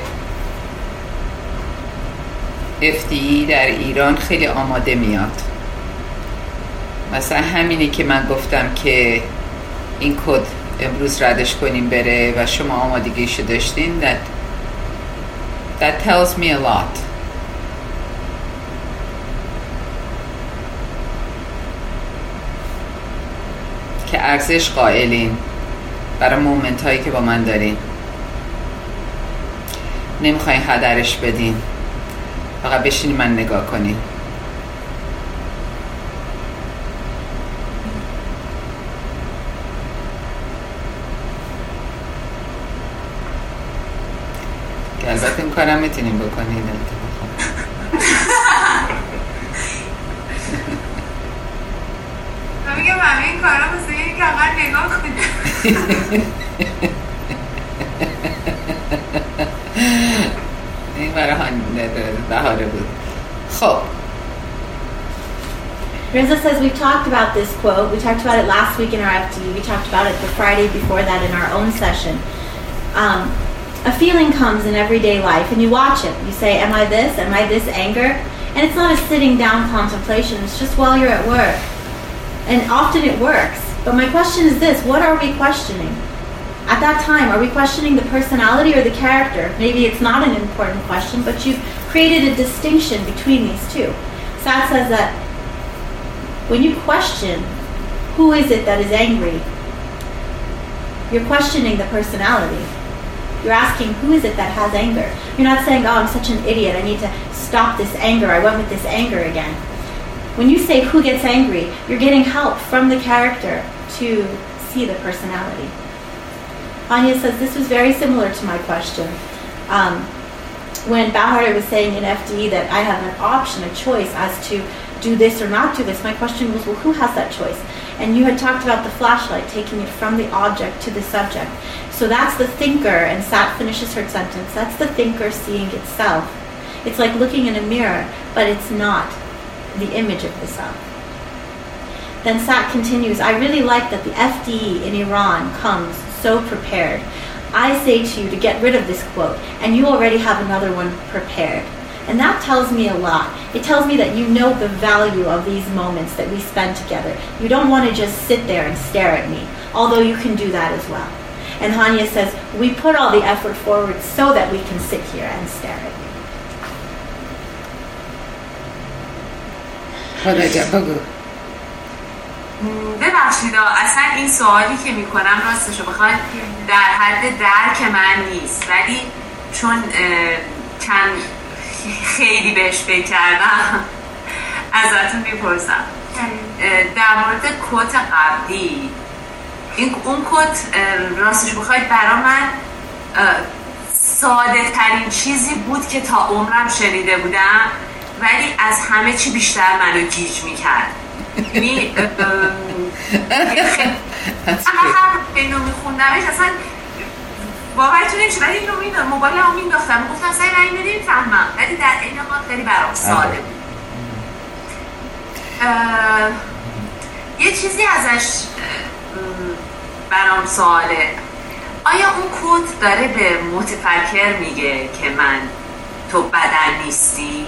اف دی ای در ایران خیلی آماده میاد. مثلا همینی که من گفتم که این کد امروز ردش کنیم بره و شما آمادگیشو داشتین. that that tells me a lot. که ارزش قائلین برای مومنت هایی که با من دارین، نمیخواین هدرش بدین، فقط بشینی من نگاه کنین. که البته این کارم میتونیم بکنین. من میگم همه این کارا مثل اینه که اول نگاه کنیم. این برای بهاره بود. خب Reza says we talked about this quote. We talked about it last week in our F D. We talked about it the Friday before that in our own session. Um, a feeling comes in everyday life and you watch it. You say, am I this? Am I this anger? And it's not a sitting down contemplation. It's just while you're at work. And often it works. But my question is this, what are we questioning? At that time, are we questioning the personality or the character? Maybe it's not an important question, but you've created a distinction between these two. Sat says that when you question who is it that is angry, you're questioning the personality. You're asking who is it that has anger. You're not saying, oh, I'm such an idiot, I need to stop this anger, I went with this anger again. When you say who gets angry, you're getting help from the character to see the personality. Anya says this was very similar to my question. Um, when Bahare was saying in F D E that I have an option, a choice as to do this or not do this, my question was, well, who has that choice? And you had talked about the flashlight, taking it from the object to the subject. So that's the thinker, and Sat finishes her sentence, that's the thinker seeing itself. It's like looking in a mirror, but it's not the image of the self. Then Sat continues, I really like that the F D E in Iran comes so prepared. I say to you to get rid of this quote, and you already have another one prepared. And that tells me a lot. It tells me that you know the value of these moments that we spend together. You don't want to just sit there and stare at me, although you can do that as well. And Hanya says, we put all the effort forward so that we can sit here and stare at you. ببخشید اصلا این سوالی که میکنم راستشو بخواید در حد درک من نیست، ولی چون چند خیلی بهش فکر کردم ازتون میپرسم. در مورد کت قبلی، این اون کت راستشو بخواید برا من ساده ترین چیزی بود که تا عمرم شنیده بودم، ولی از همه چی بیشتر منو گیج میکرد. یعنی اینو میخوندمش اصلا باورتون نمیشه، ولی اینو میدونم موبایل هم مینداختم گفتم سعی من اینو نمیفهمم، ولی در این حال خیلی برام ساده بود. یه چیزی ازش برام سواله، آیا اون کد داره به متفکر میگه که من تو بدن نیستی؟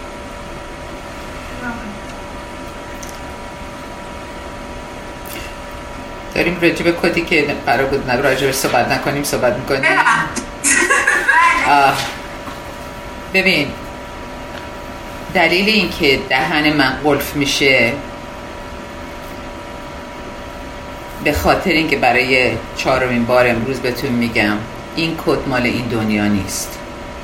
داریم راجع به کدی که قرار بود نگو راجع صحبت نکنیم صحبت میکنیم. ببین دلیل این که دهن من قلف میشه به خاطر اینکه برای چهارمین بار امروز بهتون میگم این کد مال این دنیا نیست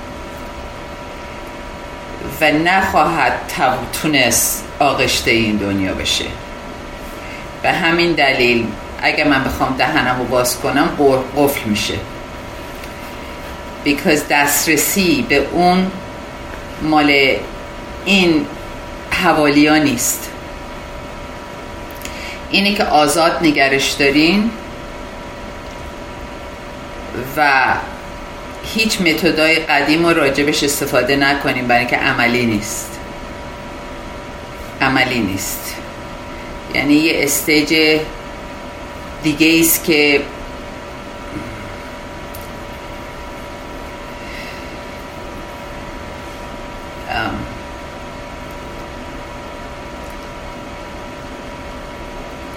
و نخواهد تونست آغشته این دنیا بشه. به همین دلیل اگه من بخوام دهنم رو باز کنم قفل میشه، because دسترسی به اون مال این حوالی ها نیست. اینی که آزاد نگرش دارین و هیچ متدای قدیم رو راجبش استفاده نکنیم برای اینکه عملی نیست. عملی نیست یعنی یه استیج دیگه ایست که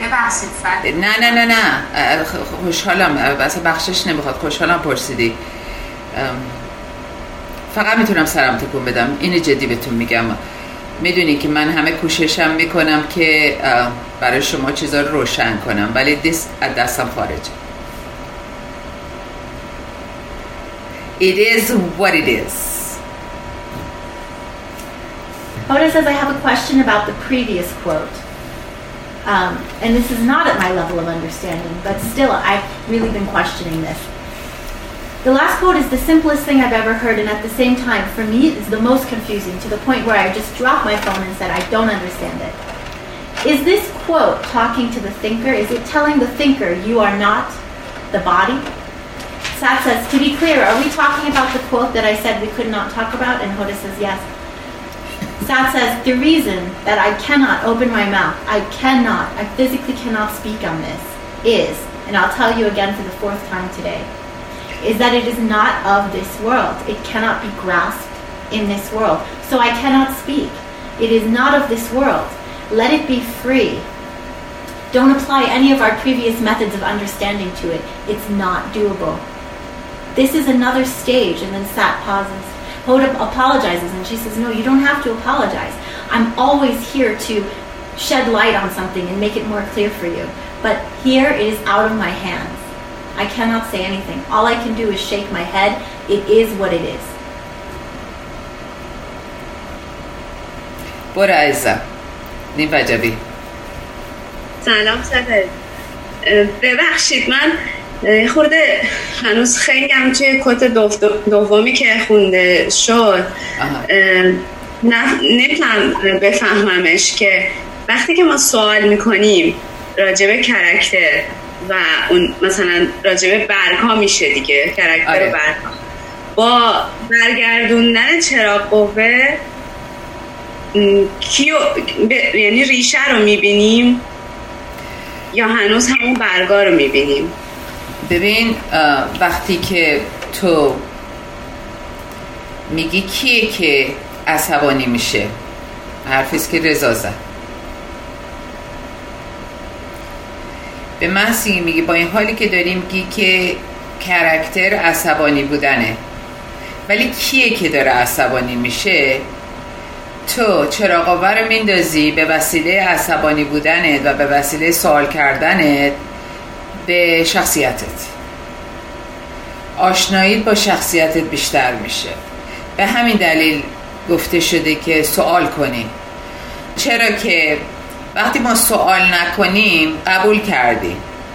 ببخشید سعد. نه نه نه نه خوشحالم، اصلا بخشش نمیخواد، خوشحالم پرسیدی. فقط میتونم سرم تکون بدم، اینو جدی بهتون میگم. میدونی که من همه کوششم میکنم که برای شما چیزا رو روشن کنم، ولی دست از دستم خارجه. It is what it is. Hoda says, I have a question about the previous quote. Um, and this is not at my level of understanding, but still, I've really been questioning this. The last quote is the simplest thing I've ever heard, and at the same time, for me, it's the most confusing, to the point where I just dropped my phone and said, I don't understand it. Is this quote talking to the thinker? Is it telling the thinker, you are not the body? Sat says, to be clear, are we talking about the quote that I said we could not talk about? And Hoda says, yes. Sat says, the reason that I cannot open my mouth, I cannot, I physically cannot speak on this, is, and I'll tell you again for the fourth time today, is that it is not of this world. It cannot be grasped in this world. So I cannot speak. It is not of this world. Let it be free. Don't apply any of our previous methods of understanding to it. It's not doable. This is another stage. And then Sat pauses. Hoda apologizes and she says, no, you don't have to apologize. I'm always here to shed light on something and make it more clear for you. But here it is out of my hands. I cannot say anything. All I can do is shake my head. It is what it is. برو عزیزم. نیم وجبی. سلام سفر. ببخشید من خورده هنوز خنگم توی کت دومی که خونده شد. نمیتونم بفهممش که وقتی که ما سوال میکنیم راجب کرکتر و اون مثلا راجب برگ‌ها میشه دیگه، کرکتر آره. و برگ‌ها با برگردوندن چراغ قوه کیو ب... یعنی ریشه رو میبینیم یا هنوز همون برگا رو میبینیم؟ ببین وقتی که تو میگی کیه که عصبانی میشه، حرفیست که رضا زد، به من سی میگی با این حالی که داریم میگی که کرکتر عصبانی بودنه، ولی کیه که داره عصبانی میشه؟ تو چراغ رو میندازی به وسیله عصبانی بودنت و به وسیله سوال کردنت به شخصیتت. آشناییت با شخصیتت بیشتر میشه. به همین دلیل گفته شده که سوال کنی. چرا که وقتی ما سوال نکنیم قبول کردیم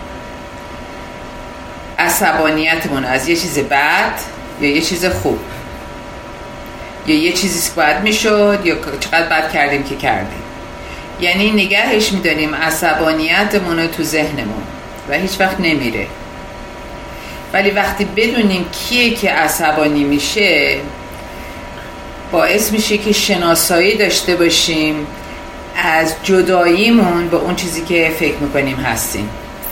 عصبانیتمون از یه چیز بد یا یه چیز خوب، یا یه چیزی که باید میشد یا چقدر بد کردیم که کردیم. یعنی نگهش میداریم عصبانیتمون رو تو ذهنمون و هیچ وقت نمیره. ولی وقتی بدونیم کیه که عصبانی میشه، باعث میشه که شناسایی داشته باشیم از جداییمون به اون چیزی که فکر میکنیم هستیم.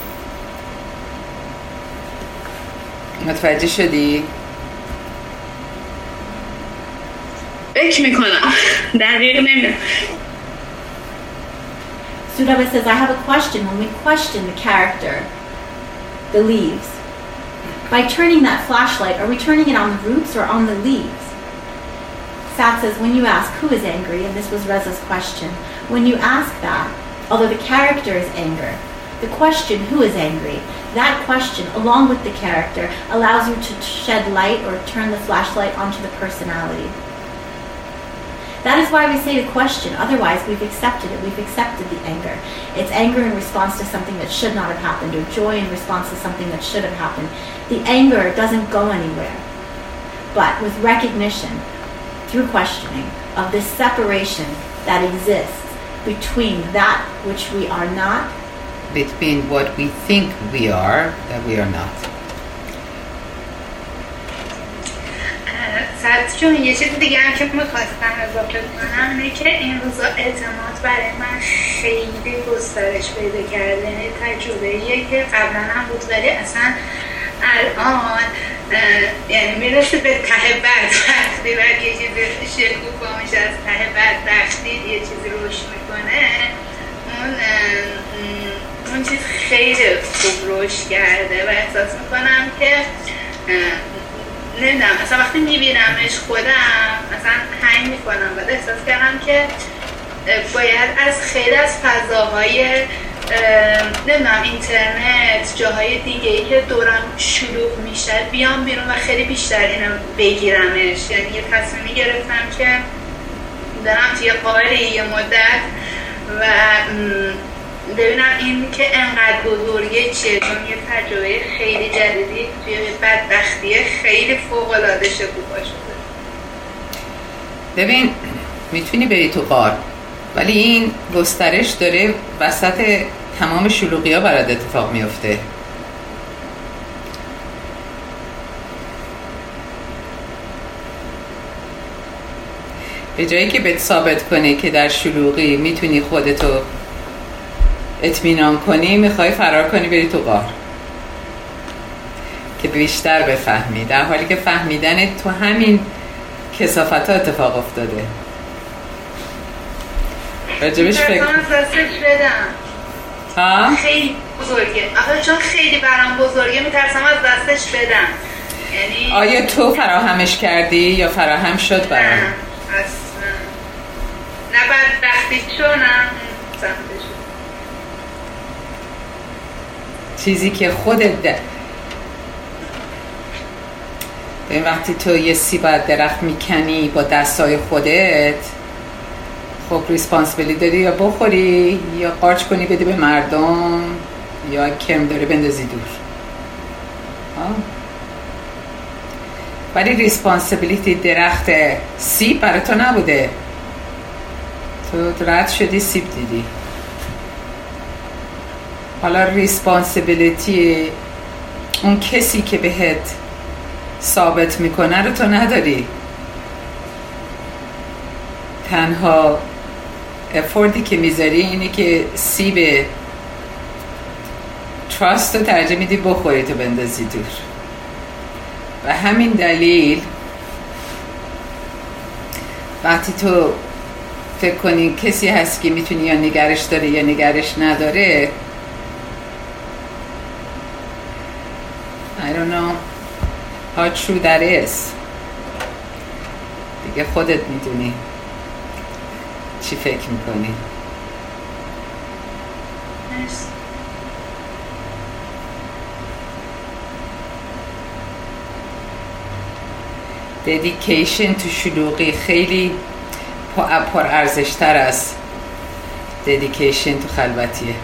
متوجه شدی؟ فکر میکنم دقیق نمیدونم. Sudaba says, I have a question. When we question the character, the leaves, by turning that flashlight, are we turning it on the roots or on the leaves? Sat says, when you ask who is angry, and this was Reza's question, when you ask that, although the character is anger, the question who is angry, that question, along with the character, allows you to shed light or turn the flashlight onto the personality. That is why we say the question. Otherwise, we've accepted it. We've accepted the anger. It's anger in response to something that should not have happened, or joy in response to something that should have happened. The anger doesn't go anywhere. But with recognition, through questioning, of this separation that exists between that which we are not, between what we think we are, that we are not. سعد جون یه چیز دیگه هم که میخواستم اضافه کنم اینه که این روزا اعتماد برای من خیلی گسترش پیدا کرده. یعنی تجربه‌ایه که قبلا هم بود ولی اصلا الان یعنی میرسه به ته بدبختی و یه چیزی شکوفا میشه از ته بدبختی یه چیزی روش میکنه. اون اون چیز خیلی خوب رشد کرده و احساس میکنم که نمیدونم مثلا وقتی میبینمش خودم مثلا هنگ میکنم و احساس کردم که باید از خیلی از فضاهای نمیدونم اینترنت جاهای دیگه ای که دورم شلوغ میشه بیام بیرون و خیلی بیشتر اینو بگیرمش. یعنی یه تصمیمی گرفتم که دارم توی قاری یه مدت و ببینم این که انقدر بزرگه چیه، چون یه تجربه خیلی جدیدی توی بدبختی خیلی فوق‌العاده شکوفا شده. ببین میتونی بری تو غار ولی این گسترش داره وسط تمام شلوغی ها برات اتفاق میفته. به جایی که بهت ثابت کنی که در شلوغی میتونی خودتو اطمینان کنی، میخوای فرار کنی بری تو غار که بیشتر بفهمی، در حالی که فهمیدن تو همین کثافت ها اتفاق افتاده. راجبش فکر میترسم از دستش بدم. ها؟ خیلی بزرگه آخه چون خیلی برام بزرگه میترسم از دستش بدم. یعنی آیا تو فراهمش کردی یا فراهم شد برام؟ نه اصلا نه بدبختی شو نه سمتش چیزی که خودت ده. به وقتی تو یه سیب از درخت میکنی با دستای خودت، خب ریسپانسیبلی داری یا بخوری یا قارچ کنی بده به مردم یا کم داره بندازی دور. آه. ولی ریسپانسیبلیتی درخت سیب برای تو نبوده، تو رد شدی سیب دیدی. حالا ریسپانسیبلیتی اون کسی که بهت ثابت میکنه رو تو نداری. تنها افوردی که میذاری اینه که سیب تراست رو ترجیح میدی بخوری تو بندازی دور. و همین دلیل وقتی تو فکر کنی کسی هست که میتونی یا نگرش داره یا نگرش نداره، I don't know how true that is. دیگه خودت میدونی چی فکر میکنی. dedication تو شلوغی خیلی پر ارزشتر از dedication تو خلوتیه.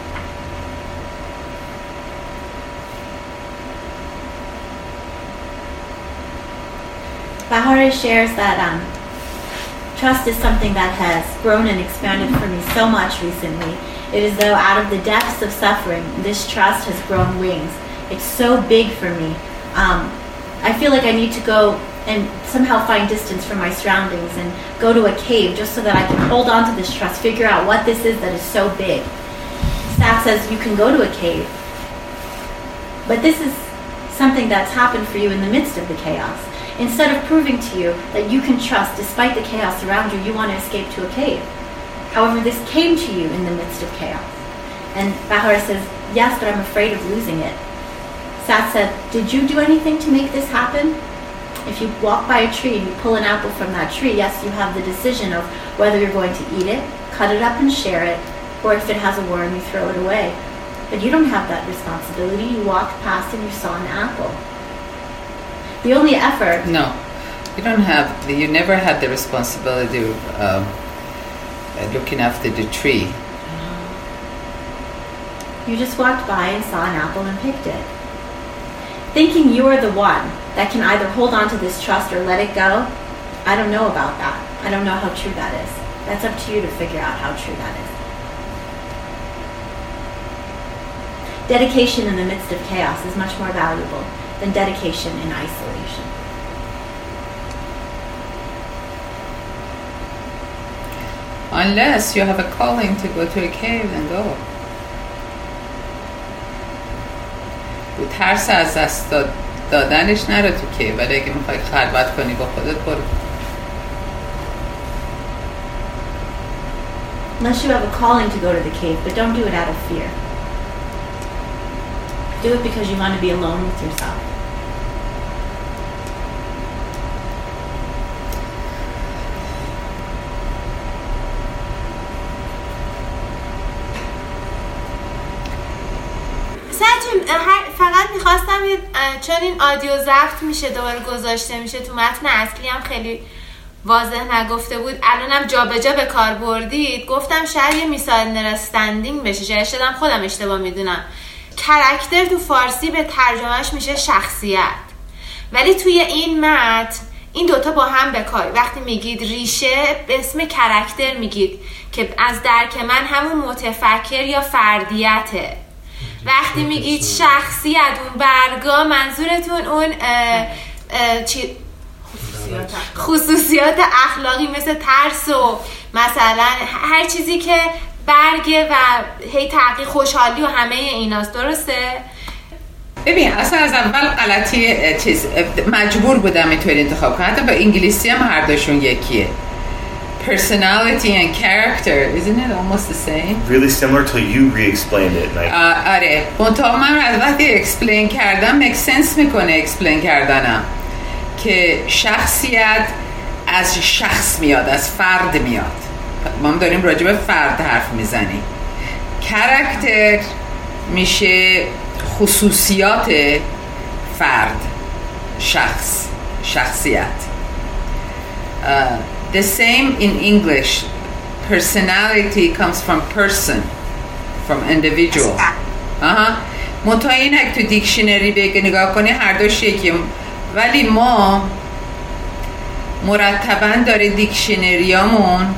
Bahari shares that um, trust is something that has grown and expanded for me so much recently. It is though out of the depths of suffering, this trust has grown wings. It's so big for me. Um, I feel like I need to go and somehow find distance from my surroundings and go to a cave just so that I can hold on to this trust, figure out what this is that is so big. Saf says you can go to a cave, but this is something that's happened for you in the midst of the chaos. Instead of proving to you that you can trust despite the chaos around you, you want to escape to a cave. However, this came to you in the midst of chaos. And Bahar says, yes, but I'm afraid of losing it. Sat said, did you do anything to make this happen? If you walk by a tree and you pull an apple from that tree, yes, you have the decision of whether you're going to eat it, cut it up and share it, or if it has a worm, you throw it away. But you don't have that responsibility. You walked past and you saw an apple. The only effort... No, you don't have, you never had the responsibility of um, looking after the tree. You just walked by and saw an apple and picked it. Thinking you are the one that can either hold on to this trust or let it go, I don't know about that. I don't know how true that is. That's up to you to figure out how true that is. Dedication in the midst of chaos is much more valuable than dedication in isolation. Unless you have a calling to go to a cave, then go. و ترس از دست دادنش نره تو کیو، ولی اگه میخوای خلوت کنی با خودت برو. Unless you have a calling to go to the cave, but don't do it out of fear. Do it because you want to be alone with yourself. فقط میخواستم چون این آدیو ضبط میشه دوباره گذاشته میشه تو متن اصلی هم خیلی واضح نگفته بود، الانم جا به جا به کار بردید، گفتم شاید یه میساندرستندینگ بشه، شاید شدم خودم اشتباه میدونم. کرکتر تو فارسی به ترجمهش میشه شخصیت، ولی توی این متن این دوتا با هم به کار. وقتی میگید ریشه به اسم کرکتر میگید که از درک من همون متفکر یا فردیته. وقتی میگید شخصیت اون برگا منظورتون اون اه اه چی خصوصیات, خصوصیات اخلاقی مثل ترس و مثلا هر چیزی که برگه و هی تحقیق خوشحالی و همه ایناست. درسته؟ ببین اصلا از اول غلطی چیز مجبور بودم اینطوری انتخاب کنم، حتی با انگلیسی هم هر دوشون یکیه. Personality and character, isn't it almost the same? Really similar till you re-explained it. Like... Uh, آره منطقه من از وقتی explain کردم make sense میکنه explain کردنم که شخصیت از شخص میاد، از فرد میاد. ما هم داریم راجع به فرد حرف میزنیم. character میشه خصوصیات فرد، شخص، شخصیت. uh, The same in English. Personality comes from person, from individual. آها. منتها این اگه تو دیکشنری بگه نگاه کنی هر دوش یکیه، ولی ما مرتباً داره دیکشنریامون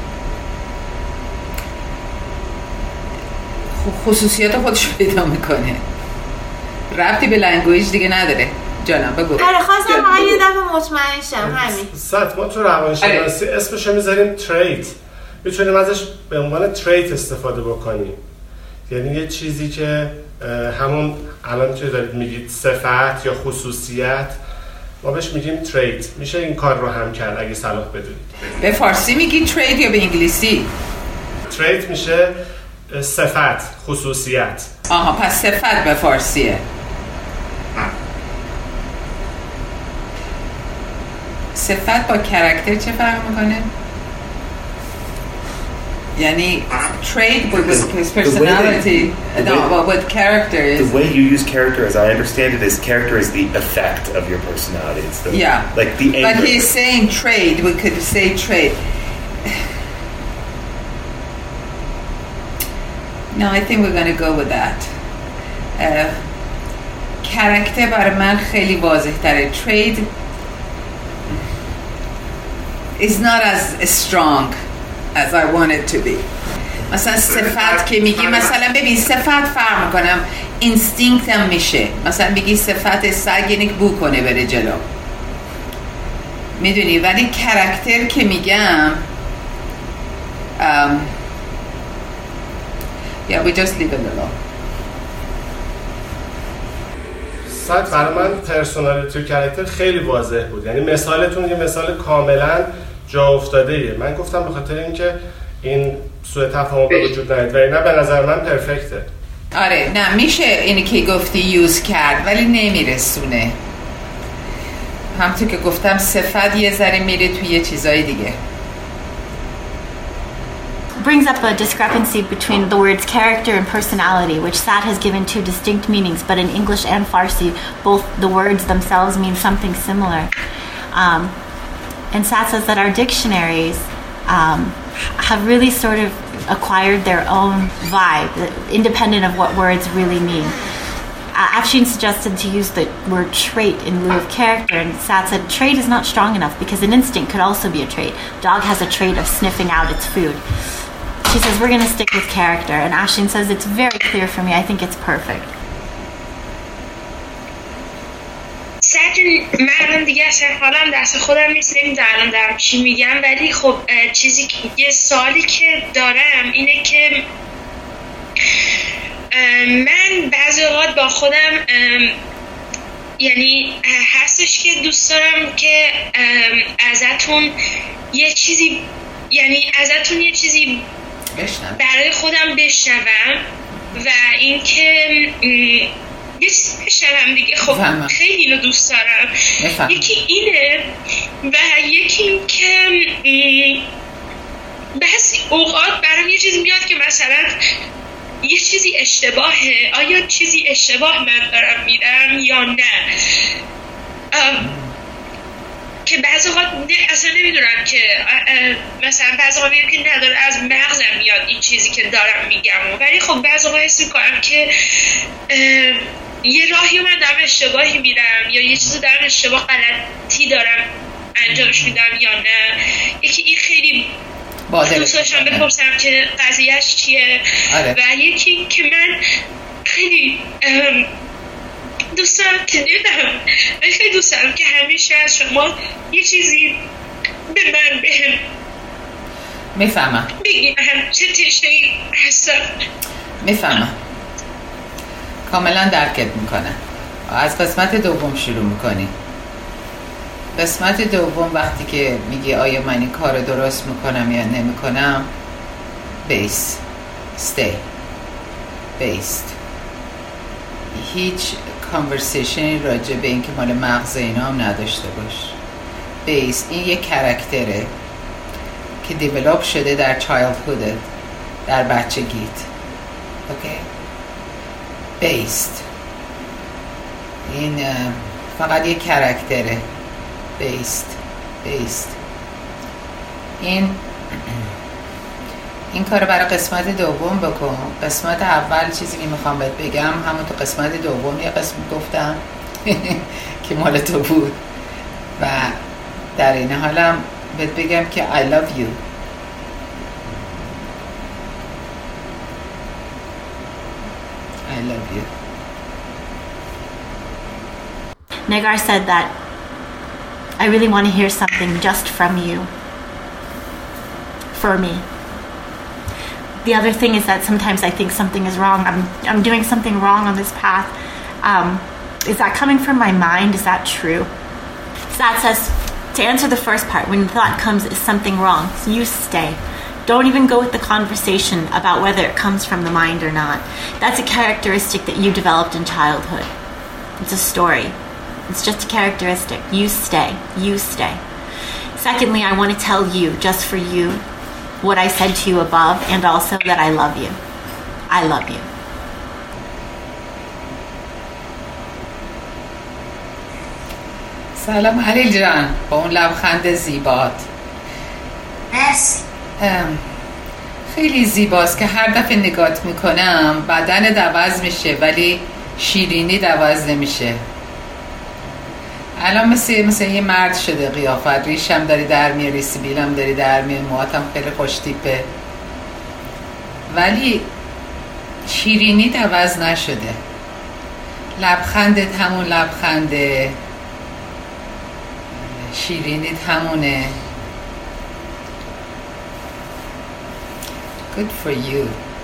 خصوصیات خودش پیدا میکنه، ربطی به لنگویج دیگه نداره. جانم بگو. آره خواستم فقط یه دفعه مطمئن شم همین. سات ما تو روانشناسی اسمش رو میذاریم تریت. میتونیم ازش به عنوان تریت استفاده بکنیم. یعنی یه چیزی که همون الان که دارید میگید صفت یا خصوصیت، ما بهش میگیم تریت. میشه این کار رو هم کرد اگه صلاح بدونید. به فارسی میگی تریت یا به انگلیسی؟ تریت میشه صفت، خصوصیت. آها پس صفت به فارسیه. صفت با کرکتر چه فرق میکنه؟ یعنی trait with his personality, no, but with character is... The way you use character, as I understand it, is character is the effect of your personality. It's the, yeah. Like the anger. But he's saying trait, we could say trait. No, I think we're going to go with that. کرکتر uh, برای من خیلی واضح تره. Trait is not as strong as I want it to be. مثلا صفت که میگی، مثلا ببین صفت فرق میکنم، اینستینکت هم میشه. مثلا میگی صفت سگ اینه که بو کنه بره جلو، میدونی، ولی کرکتر که میگم um, yeah we just leave it alone. صد برای من پرسونالیتی و کرکتر خیلی واضح بود. یعنی مثالتون یه مثال کاملا جا افتاده ایه. من گفتم به خاطر اینکه این سوء تفاهم به وجود نیاد و اینا به نظر من پرفکته. آره نه میشه اینی که گفتی یوز کرد ولی نمیرسونه. همونطور که گفتم صفت یه ذره میره توی یه چیزای دیگه. Brings up a discrepancy between the words character and personality, which Sat has given two distinct meanings, but in English and Farsi, both the words themselves mean something similar. Um, and Sat says that our dictionaries um, have really sort of acquired their own vibe, independent of what words really mean. Uh, Afshin suggested to use the word trait in lieu of character, and Sat said trait is not strong enough because an instinct could also be a trait. Dog has a trait of sniffing out its food. She says we're going to stick with character, and Afshin says it's very clear for me. I think it's perfect. سجن من الان دیگه اصلا حالم دست خودم نیست، نمیدونم الان دارم چی میگم، ولی خب چیزی که یه سوالی که دارم اینه که من بعضی اوقات با خودم یعنی هستش که دوست دارم که ازتون یه چیزی یعنی ازتون یه چیزی برای خودم بشنوم و اینکه یه چیزی بشنم دیگه. خب فهمم. خیلی اینو دوست دارم. نفهم. یکی اینه و یکی این که بعضی اوقات برام یه چیزی میاد که مثلا یه چیزی اشتباهه، آیا چیزی اشتباه من دارم میرم یا نه، که بعضی اوقات اصلا نمیدونم که مثلا بعضی اوقات میگم که نداره از مغزم میاد این چیزی که دارم میگم، ولی خب بعضی اوقات حس میکنم که یه راهی من دارم اشتباهی میرم یا یه چیزی دارم اشتباه غلطی دارم انجامش میدم یا نه. یکی این خیلی دوست داشتم بپرسم که قضیهش چیه. آره. و یکی که من خیلی دوست دارم که نمیدونم من خیلی دوست دارم که همیشه از شما یه چیزی به من بهم میفهمم بگیم هم چه تشنه‌ای هستم. میفهمم، کاملا درکت میکنم. از قسمت دوم شروع میکنی. قسمت دوم وقتی که میگی آیا من این کار درست میکنم یا نمیکنم، بیس stay بیست. هیچ کانورسیشنی راجع به این که مال مغز اینا هم نداشته باش. بیس این یک کرکتره که دیولوب شده در چایلدهودت، در بچگیت. اوکی؟ بیست این فقط یک کرکتره. بیست بیست این این کار برای قسمت دوم بکن. قسمت اول چیزی که میخوام بهت بگم همون تو قسمت دوم یه قسم گفتم که مال تو بود و در این حالم بهت بگم که I love you. I love you. Nagar said that I really want to hear something just from you, for me. The other thing is that sometimes I think something is wrong. I'm I'm doing something wrong on this path. Um, is that coming from my mind? Is that true? So that says, to answer the first part, when the thought comes, is something wrong? So you stay. Don't even go with the conversation about whether it comes from the mind or not. That's a characteristic that you developed in childhood. It's a story. It's just a characteristic. You stay. You stay. Secondly, I want to tell you, just for you, what I said to you above, and also that I love you. I love you. سلام علی جان، با اون لبخند زیبات. مرسی. خیلی زیباست که هر دفعه نگات میکنم بدنت عوض میشه ولی شیرینی عوض نمیشه. الان مثل مثل یه مرد شده قیافت، ریشم داری در میاری، سیبیلم داری در میاری، موهاتم خیلی خوش تیپه ولی شیرینیت عوض نشده. لبخندت همون لبخنده، شیرینیت همونه. Good for you.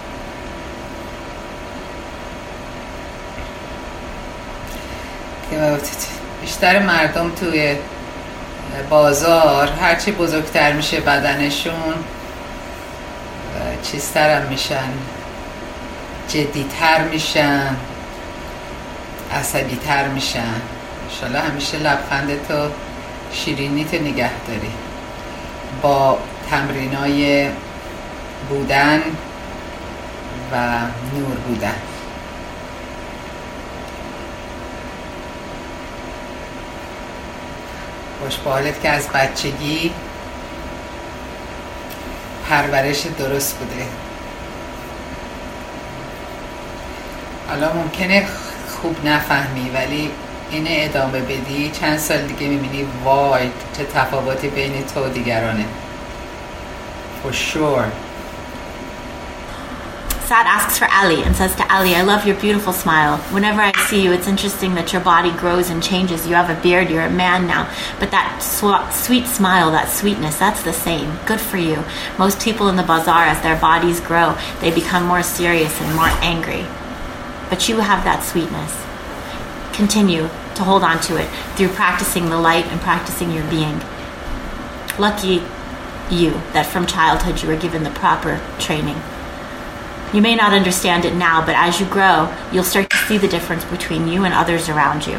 بیشتر مردم توی بازار هرچی بزرگتر میشه بدنشون چیزتر هم میشن، جدیتر میشن، عصبیتر میشن. انشالله همیشه لبخندتو شیرینیتو نگه داری با تمرینای بودن و نور بودن. خوش به حالت که از بچگی پرورش درست بوده. حالا ممکنه خوب نفهمی ولی اینه ادامه بدی چند سال دیگه میبینی وای چه تفاوتی بین تو و دیگرانه. For sure. Sad asks for Ali and says to Ali, I love your beautiful smile. Whenever I see you, it's interesting that your body grows and changes. You have a beard, you're a man now. But that sw- sweet smile, that sweetness, that's the same. Good for you. Most people in the bazaar, as their bodies grow, they become more serious and more angry. But you have that sweetness. Continue to hold on to it through practicing the light and practicing your being. Lucky you that from childhood you were given the proper training. You may not understand it now, but as you grow, you'll start to see the difference between you and others around you.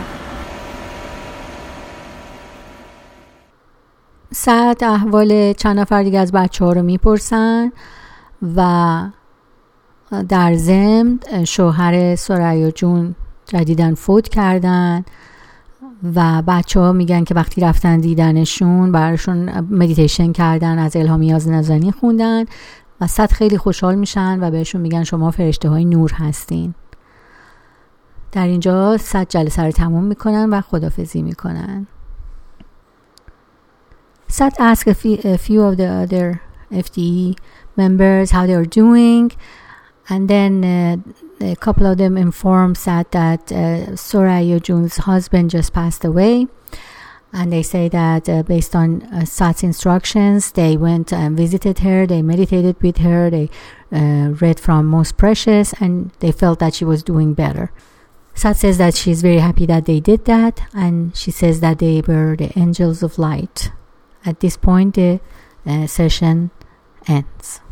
سعد احوال چند نفر دیگه از بچه ها رو میپرسن و در ضمن شوهر ثریا جون جدیداً فوت کردن و بچه ها میگن که وقتی رفتن دیدنشون براشون مدیتیشن کردن، از الهامیاز نازنین خوندن و سعد خیلی خوشحال میشن و بهشون میگن شما فرشته های نور هستین. در اینجا سعد جلسه رو تموم میکنن و خداحافظی میکنن. Sad asked a few, a few of the other F D E members how they are doing, and then uh, a couple of them informed Sad that uh, ثریا Jun's husband just passed away, and they say that uh, based on uh, Sad's instructions, they went and visited her, they meditated with her, they uh, read from Most Precious, and they felt that she was doing better. Sad says that she's very happy that they did that, and she says that they were the angels of light. At this point, the uh, session ends.